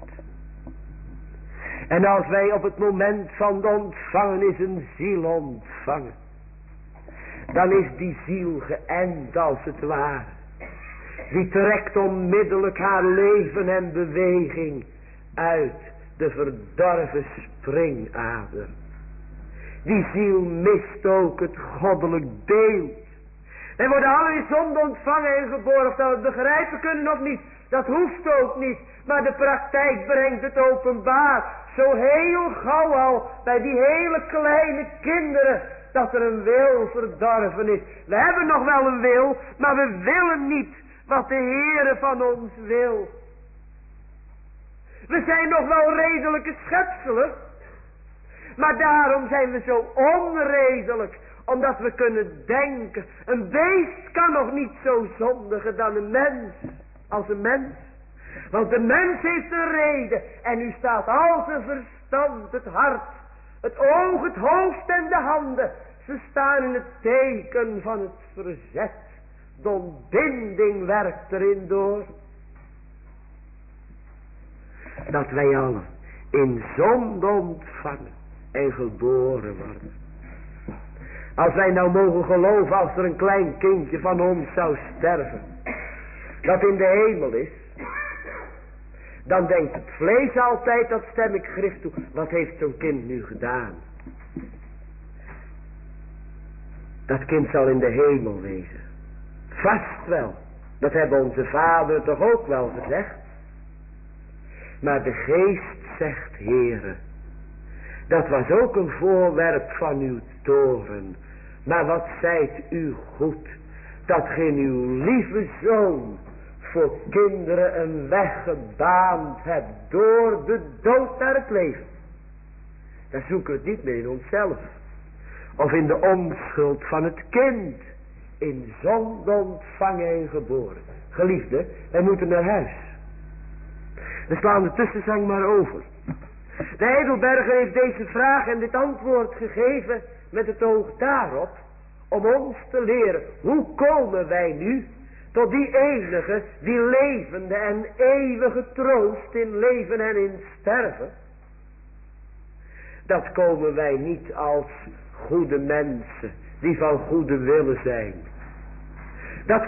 En als wij op het moment van de ontvangenis een ziel ontvangen, dan is die ziel geënt als het ware. Die trekt onmiddellijk haar leven en beweging uit de verdorven springader. Die ziel mist ook het goddelijk beeld. Wij worden alle in zonde ontvangen en geboren. Of dat we het begrijpen kunnen of niet, dat hoeft ook niet. Maar de praktijk brengt het openbaar. Zo heel gauw al bij die hele kleine kinderen, dat er een wil verdorven is. We hebben nog wel een wil, maar we willen niet wat de Heere van ons wil. We zijn nog wel redelijke schepselen, maar daarom zijn we zo onredelijk, omdat we kunnen denken, een beest kan nog niet zo zondigen dan een mens, als een mens. Want de mens heeft een reden en nu staat al zijn verstand, het hart, het oog, het hoofd en de handen. Ze staan in het teken van het verzet. De ontbinding werkt erin door. Dat wij allen in zonde ontvangen en geboren worden. Als wij nou mogen geloven, als er een klein kindje van ons zou sterven, dat in de hemel is, dan denkt het vlees altijd, dat stem ik Christus toe, wat heeft zo'n kind nu gedaan? Dat kind zal in de hemel wezen. Vast wel. Dat hebben onze vaderen toch ook wel gezegd. Maar de geest zegt, Heere, dat was ook een voorwerp van uw toorn. Maar wat zijt u goed, dat geen uw lieve zoon voor kinderen een weg gebaand hebt door de dood naar het leven. Daar zoeken we het niet meer in onszelf. Of in de onschuld van het kind. In zonde ontvangen en geboren. Geliefde, wij moeten naar huis. We slaan de tussenzang maar over. De Heidelberger heeft deze vraag en dit antwoord gegeven met het oog daarop, om ons te leren, hoe komen wij nu tot die enige, die levende en eeuwige troost in leven en in sterven. Dat komen wij niet als goede mensen, die van goede willen zijn. Daar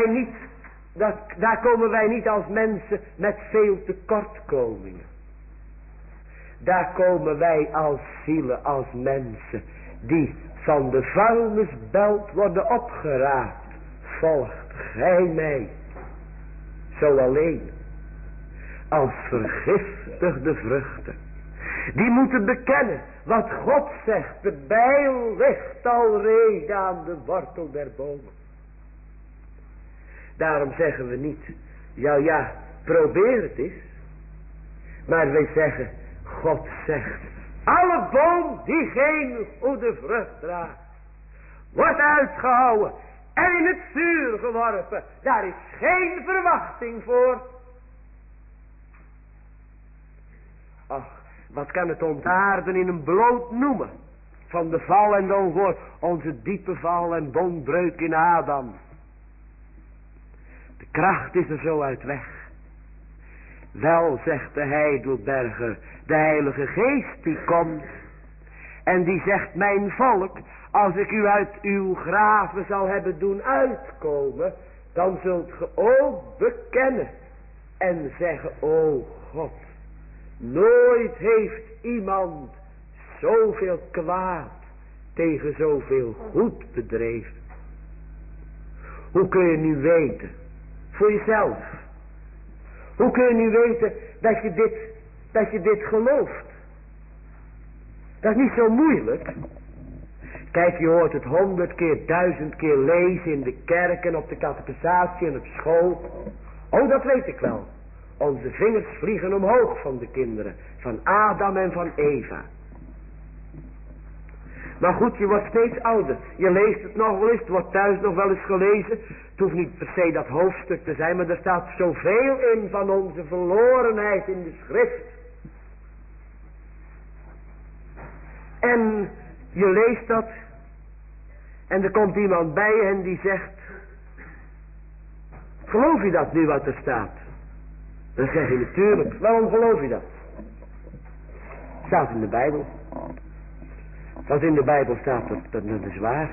komen wij niet als mensen met veel tekortkomingen. Daar komen wij als zielen, als mensen, die van de vuilnisbelt worden opgeraapt. Volgt gij mij, zo alleen, als vergiftigde vruchten. Die moeten bekennen wat God zegt. De bijl ligt alreeds aan de wortel der bomen. Daarom zeggen we niet, ja, probeer het eens. Maar wij zeggen, God zegt, alle boom die geen goede vrucht draagt, wordt uitgehouwen en in het vuur geworpen. Daar is geen verwachting voor. Ach, wat kan het ontaarden in een bloot noemen van de val en de ongehoor, onze diepe val en bondbreuk in Adam. De kracht is er zo uit weg. Wel, zegt de Heidelberger, de Heilige Geest die komt en die zegt, mijn volk, als ik u uit uw graven zal hebben doen uitkomen, dan zult ge ook bekennen en zeggen, o God, nooit heeft iemand zoveel kwaad tegen zoveel goed bedreven. Hoe kun je nu weten, voor jezelf, hoe kun je nu weten dat je dit gelooft? Dat is niet zo moeilijk. Kijk, je hoort het 100 keer, 1000 keer lezen in de kerk en op de catechisatie en op school. Oh, dat weet ik wel. Onze vingers vliegen omhoog van de kinderen, van Adam en van Eva. Maar goed, je wordt steeds ouder. Je leest het nog wel eens, het wordt thuis nog wel eens gelezen. Het hoeft niet per se dat hoofdstuk te zijn, maar er staat zoveel in van onze verlorenheid in de schrift. En je leest dat. En er komt iemand bij je en die zegt: geloof je dat nu wat er staat? Dan zeg je natuurlijk. Waarom geloof je dat? Het staat in de Bijbel. Als in de Bijbel staat, dat is waar.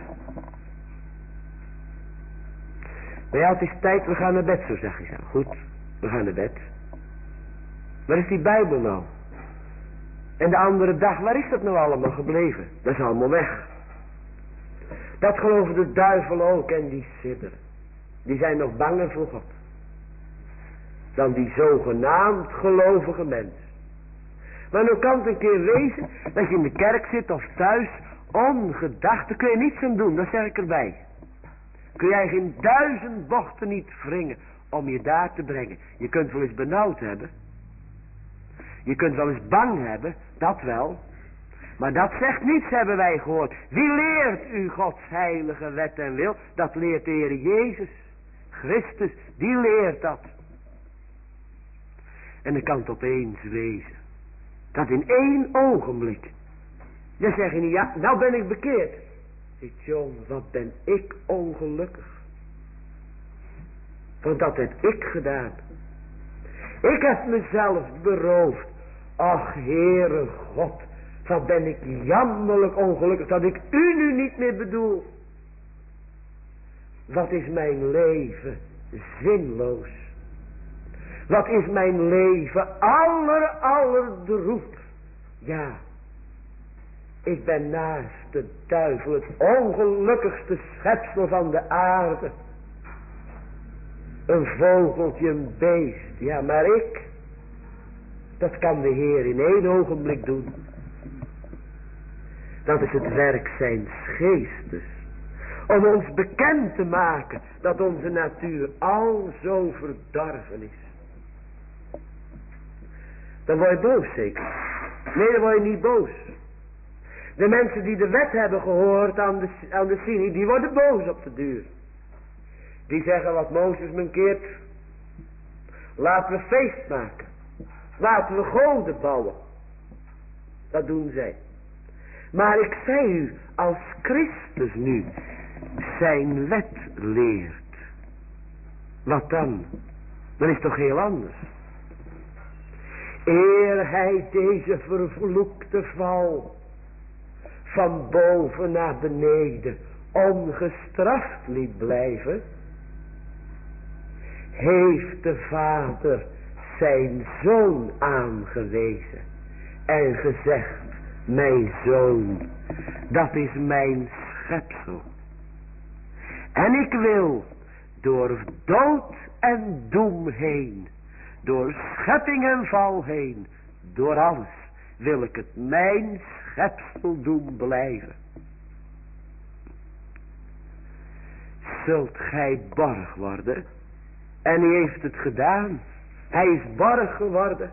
Maar ja, het is tijd, we gaan naar bed, zo zeg je zo. Goed, we gaan naar bed. Waar is die Bijbel nou? En de andere dag, waar is dat nou allemaal gebleven? Dat is allemaal weg. Dat geloven de duivel ook en die sidderen. Die zijn nog banger voor God dan die zogenaamd gelovige mensen. Maar nu kan het een keer wezen dat je in de kerk zit of thuis, ongedacht, daar kun je niets aan doen, dat zeg ik erbij. Kun jij geen 1000 bochten niet wringen om je daar te brengen. Je kunt wel eens benauwd hebben. Je kunt wel eens bang hebben, dat wel. Maar dat zegt niets, hebben wij gehoord. Wie leert u Gods heilige wet en wil? Dat leert de Heer Jezus Christus, die leert dat. En dan kan het opeens wezen dat in 1 ogenblik, dan zeg je niet, ja, nou ben ik bekeerd. Zegt, jongen, wat ben ik ongelukkig. Want dat heb ik gedaan. Ik heb mezelf beroofd. Ach, Heere God, wat ben ik jammerlijk ongelukkig dat ik u nu niet meer bedoel. Wat is mijn leven zinloos. Wat is mijn leven allerdroef. Ja, ik ben naast de duivel het ongelukkigste schepsel van de aarde. Een vogeltje, een beest. Ja, maar ik, dat kan de Heer in 1 ogenblik doen. Dat is het werk zijns geestes. Om ons bekend te maken dat onze natuur al zo verdorven is. Dan word je boos zeker. Nee, dan word je niet boos. De mensen die de wet hebben gehoord aan de Sinai, die worden boos op de duur. Die zeggen wat Mozes mankeert. Laten we feest maken. Laten we goden bouwen. Dat doen zij. Maar ik zei u, als Christus nu zijn wet leert. Wat dan? Dat is toch heel anders. Eer hij deze vervloekte val van boven naar beneden ongestraft liet blijven, heeft de Vader zijn Zoon aangewezen en gezegd, mijn Zoon, dat is mijn schepsel. En ik wil door dood en doem heen, door schepping en val heen, door alles wil ik het mijn schepsel doen blijven. Zult gij borg worden? En hij heeft het gedaan. Hij is borg geworden.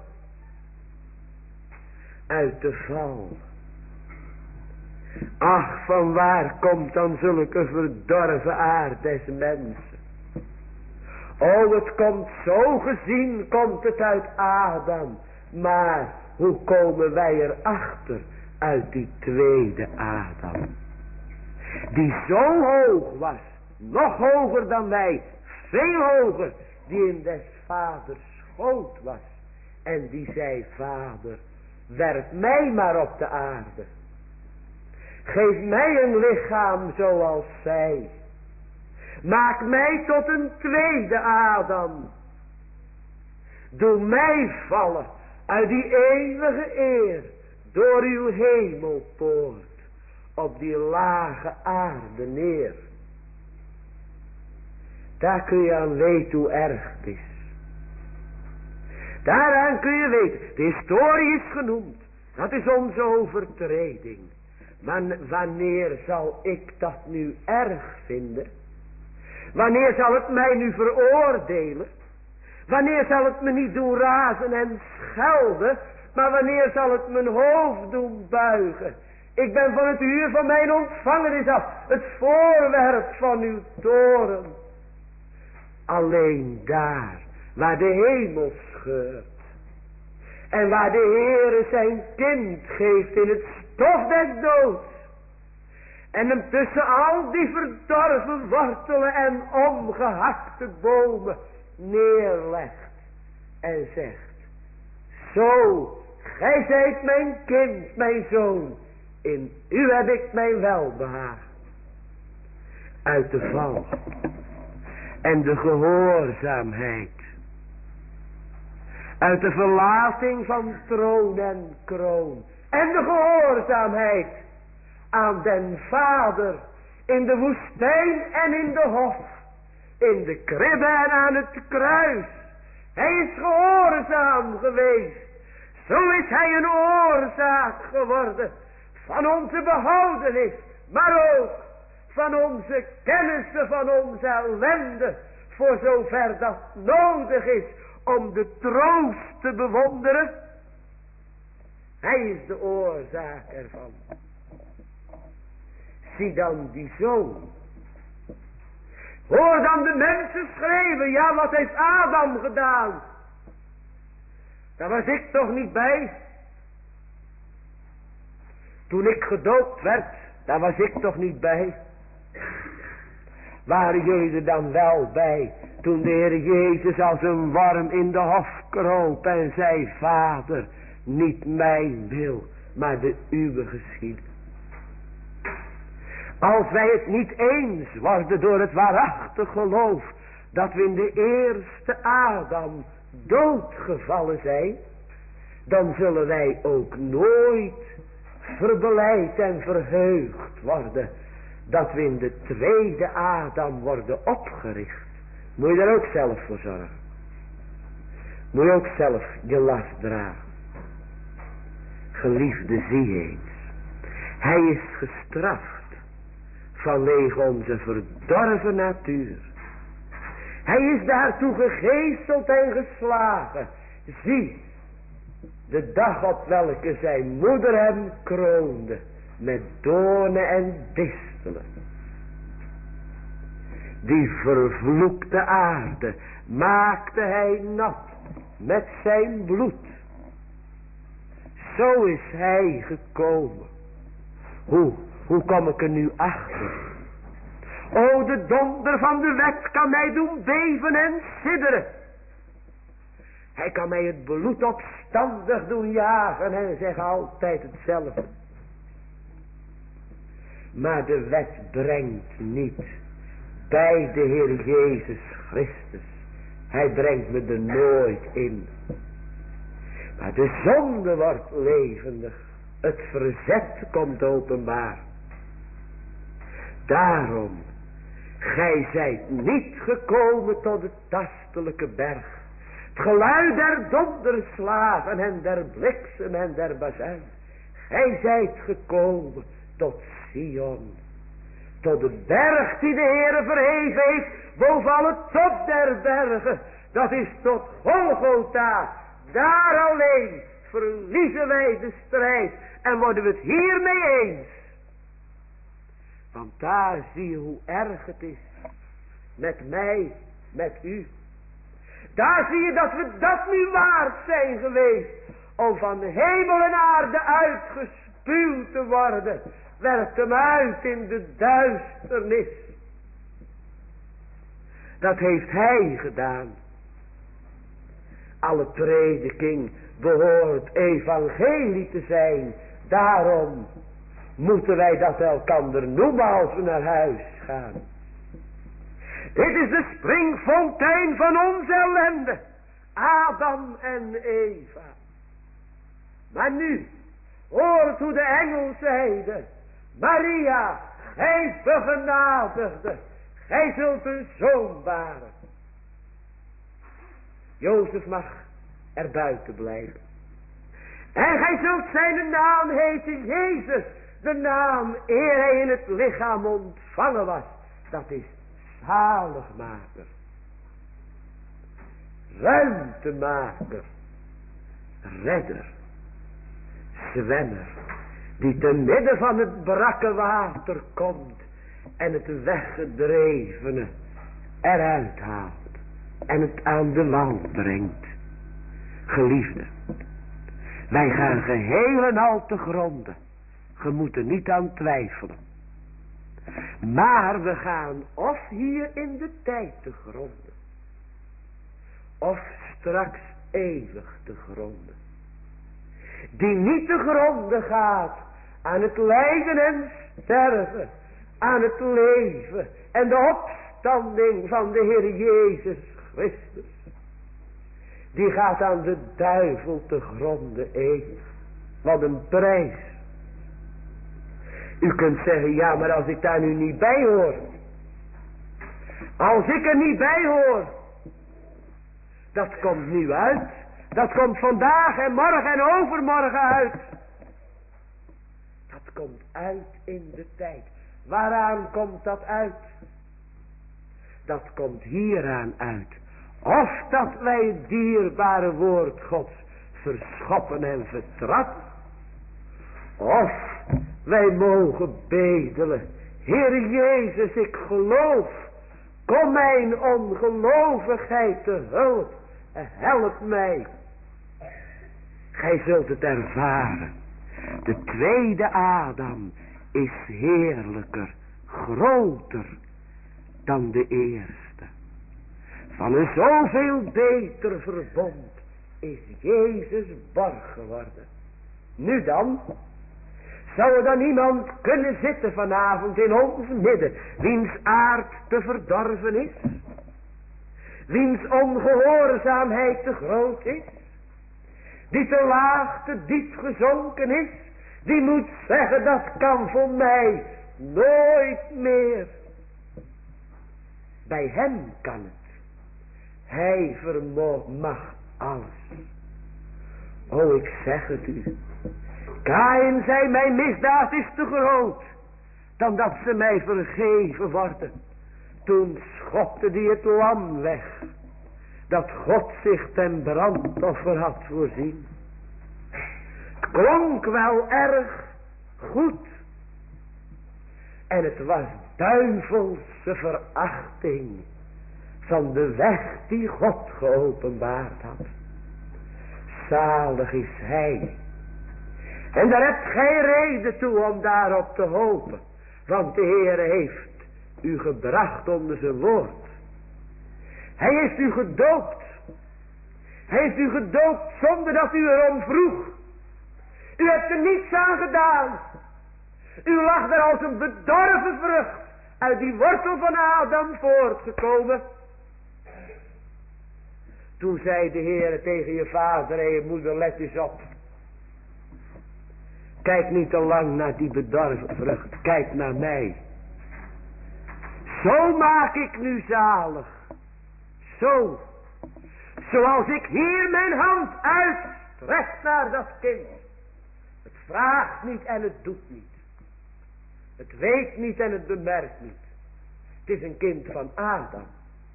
Uit de val. Ach, van waar komt dan zulke verdorven aard des mensen? Oh, het komt zo gezien, komt het uit Adam. Maar hoe komen wij erachter uit die tweede Adam? Die zo hoog was, nog hoger dan wij, veel hoger, die in des vaders schoot was. En die zei, Vader, werp mij maar op de aarde. Geef mij een lichaam zoals zij. Maak mij tot een tweede Adam. Doe mij vallen uit die eeuwige eer door uw hemelpoort op die lage aarde neer. Daar kun je aan weten hoe erg het is. Daaraan kun je weten, de historie is genoemd. Dat is onze overtreding. Maar wanneer zal ik dat nu erg vinden? Wanneer zal het mij nu veroordelen? Wanneer zal het me niet doen razen en schelden? Maar wanneer zal het mijn hoofd doen buigen? Ik ben van het uur van mijn ontvangenis af het voorwerp van uw toorn. Alleen daar waar de hemel scheurt en waar de Heere zijn kind geeft in het stof des doods en hem tussen al die verdorven wortelen en omgehakte bomen neerlegt en zegt: zo, gij zijt mijn kind, mijn zoon, in u heb ik mijn welbehagen. Uit de val en de gehoorzaamheid, uit de verlating van troon en kroon en de gehoorzaamheid aan den Vader in de woestijn en in de hof, in de kribbe en aan het kruis. Hij is gehoorzaam geweest. Zo is hij een oorzaak geworden van onze behoudenis, maar ook van onze kennissen van onze ellende, voor zover dat nodig is om de troost te bewonderen. Hij is de oorzaak ervan. Zie dan die zoon. Hoor dan de mensen schreeuwen: ja, wat heeft Adam gedaan? Daar was ik toch niet bij. Toen ik gedoopt werd, daar was ik toch niet bij. Waren jullie er dan wel bij toen de Heer Jezus als een worm in de hof kroop en zei: Vader, niet mijn wil, maar de uwe geschieden. Als wij het niet eens worden door het waarachtig geloof dat we in de eerste Adam doodgevallen zijn, dan zullen wij ook nooit verbeleid en verheugd worden dat we in de tweede Adam worden opgericht. Moet je daar ook zelf voor zorgen. Moet je ook zelf je last dragen. Geliefde, zie eens. Hij is gestraft vanwege onze verdorven natuur. Hij is daartoe gegeeseld en geslagen. Zie, de dag op welke zijn moeder hem kroonde met doornen en distelen. Die vervloekte aarde maakte hij nat met zijn bloed. Zo is hij gekomen. Hoe kom ik er nu achter? O, de donder van de wet kan mij doen beven en sidderen. Hij kan mij het bloed opstandig doen jagen en zeggen altijd hetzelfde. Maar de wet brengt niet bij de Heer Jezus Christus. Hij brengt me er nooit in. Maar de zonde wordt levendig. Het verzet komt openbaar. Daarom, gij zijt niet gekomen tot de tastelijke berg. Het geluid der donderslagen en der bliksem en der bazuin. Gij zijt gekomen tot Sion. Tot de berg die de Heere verheven heeft boven alle top der bergen. Dat is tot Golgotha. Daar alleen verliezen wij de strijd en worden we het hiermee eens. Want daar zie je hoe erg het is. Met mij, met u. Daar zie je dat we dat niet waard zijn geweest. Om van hemel en aarde uitgespuwd te worden. Werkt hem uit in de duisternis. Dat heeft hij gedaan. Alle prediking behoort evangelie te zijn. Daarom moeten wij dat elkander noemen als we naar huis gaan. Dit is de springfontein van onze ellende. Adam en Eva. Maar nu, hoort hoe de engel zeide: Maria, gij begenadigde, gij zult een zoon baren. Jozef mag er buiten blijven. En gij zult zijn naam heten Jezus. De naam eer hij in het lichaam ontvangen was. Dat is zaligmaker. Ruimtemaker. Redder. Zwemmer. die te midden van het brakke water komt en het weggedrevene eruit haalt en het aan de wal brengt. Geliefde, wij gaan geheel en al te gronden. Je moet er niet aan twijfelen. Maar we gaan of hier in de tijd te gronden, of straks eeuwig te gronden. Die niet te gronden gaat aan het lijden en sterven, aan het leven en de opstanding van de Heer Jezus Christus. Die gaat aan de duivel te gronden eeuwig. Wat een prijs. U kunt zeggen, ja, maar als ik daar nu niet bij hoor. Als ik er niet bij hoor. Dat komt nu uit. Dat komt vandaag en morgen en overmorgen uit. Dat komt uit in de tijd. Waaraan komt dat uit? Dat komt hieraan uit. Of dat wij het dierbare woord Gods verschoppen en vertrappen. Of wij mogen bedelen. Heer Jezus, ik geloof. Kom mijn ongelovigheid te hulp. En help mij. Gij zult het ervaren. De tweede Adam is heerlijker, groter dan de eerste. Van een zoveel beter verbond is Jezus borg geworden. Nu dan, zou er dan iemand kunnen zitten vanavond in ons midden, wiens aard te verdorven is, wiens ongehoorzaamheid te groot is, die te laag, te diep gezonken is, die moet zeggen, dat kan voor mij nooit meer. Bij hem kan het. Hij mag alles. O, ik zeg het u. Kaïn zei, mijn misdaad is te groot, dan dat ze mij vergeven worden. Toen schopte die het lam weg, dat God zich ten brandoffer had voorzien. Het klonk wel erg goed. En het was duivelse verachting van de weg die God geopenbaard had. Zalig is hij. En daar hebt gij reden toe om daarop te hopen. Want de Heere heeft u gebracht onder zijn woord. Hij heeft u gedoopt. Hij heeft u gedoopt zonder dat u erom vroeg. U hebt er niets aan gedaan. U lag er als een bedorven vrucht uit die wortel van Adam voortgekomen. Toen zei de Heer tegen je vader en je moeder, let eens op. Kijk niet te lang naar die bedorven vrucht. Kijk naar mij. Zo maak ik nu zalig. Zo. Zoals ik hier mijn hand uitstrek naar dat kind. Het vraagt niet en het doet niet. Het weet niet en het bemerkt niet. Het is een kind van Adam.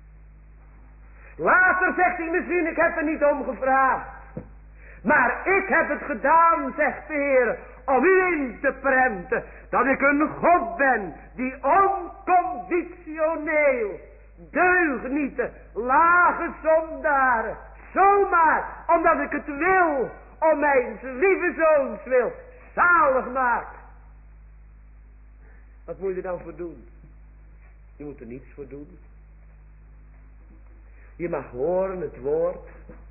Later zegt hij misschien, ik heb er niet om gevraagd. Maar ik heb het gedaan, zegt de Heer, om u in te prenten dat ik een God ben die onconditioneel deugnieten, lage zondaren, zomaar omdat ik het wil, om mijn lieve zoons wil, zalig maakt. Wat moet je er dan voor doen? Je moet er niets voor doen. Je mag horen het woord.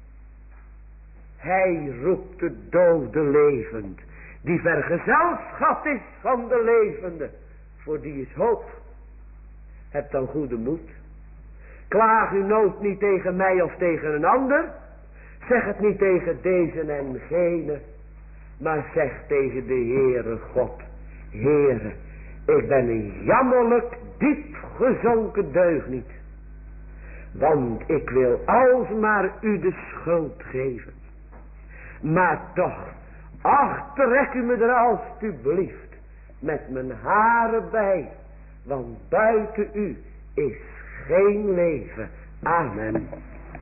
Hij roept de dode levend. Die vergezelschap is van de levende. Voor die is hoop. Heb dan goede moed. Klaag uw nood niet tegen mij of tegen een ander. Zeg het niet tegen deze en gene. Maar zeg tegen de Heere God. Heere, ik ben een jammerlijk diep gezonken deugniet. Want ik wil alsmaar u de schuld geven. Maar toch, ach, trek u me er alstublieft met mijn haren bij. Want buiten u is geen leven. Amen.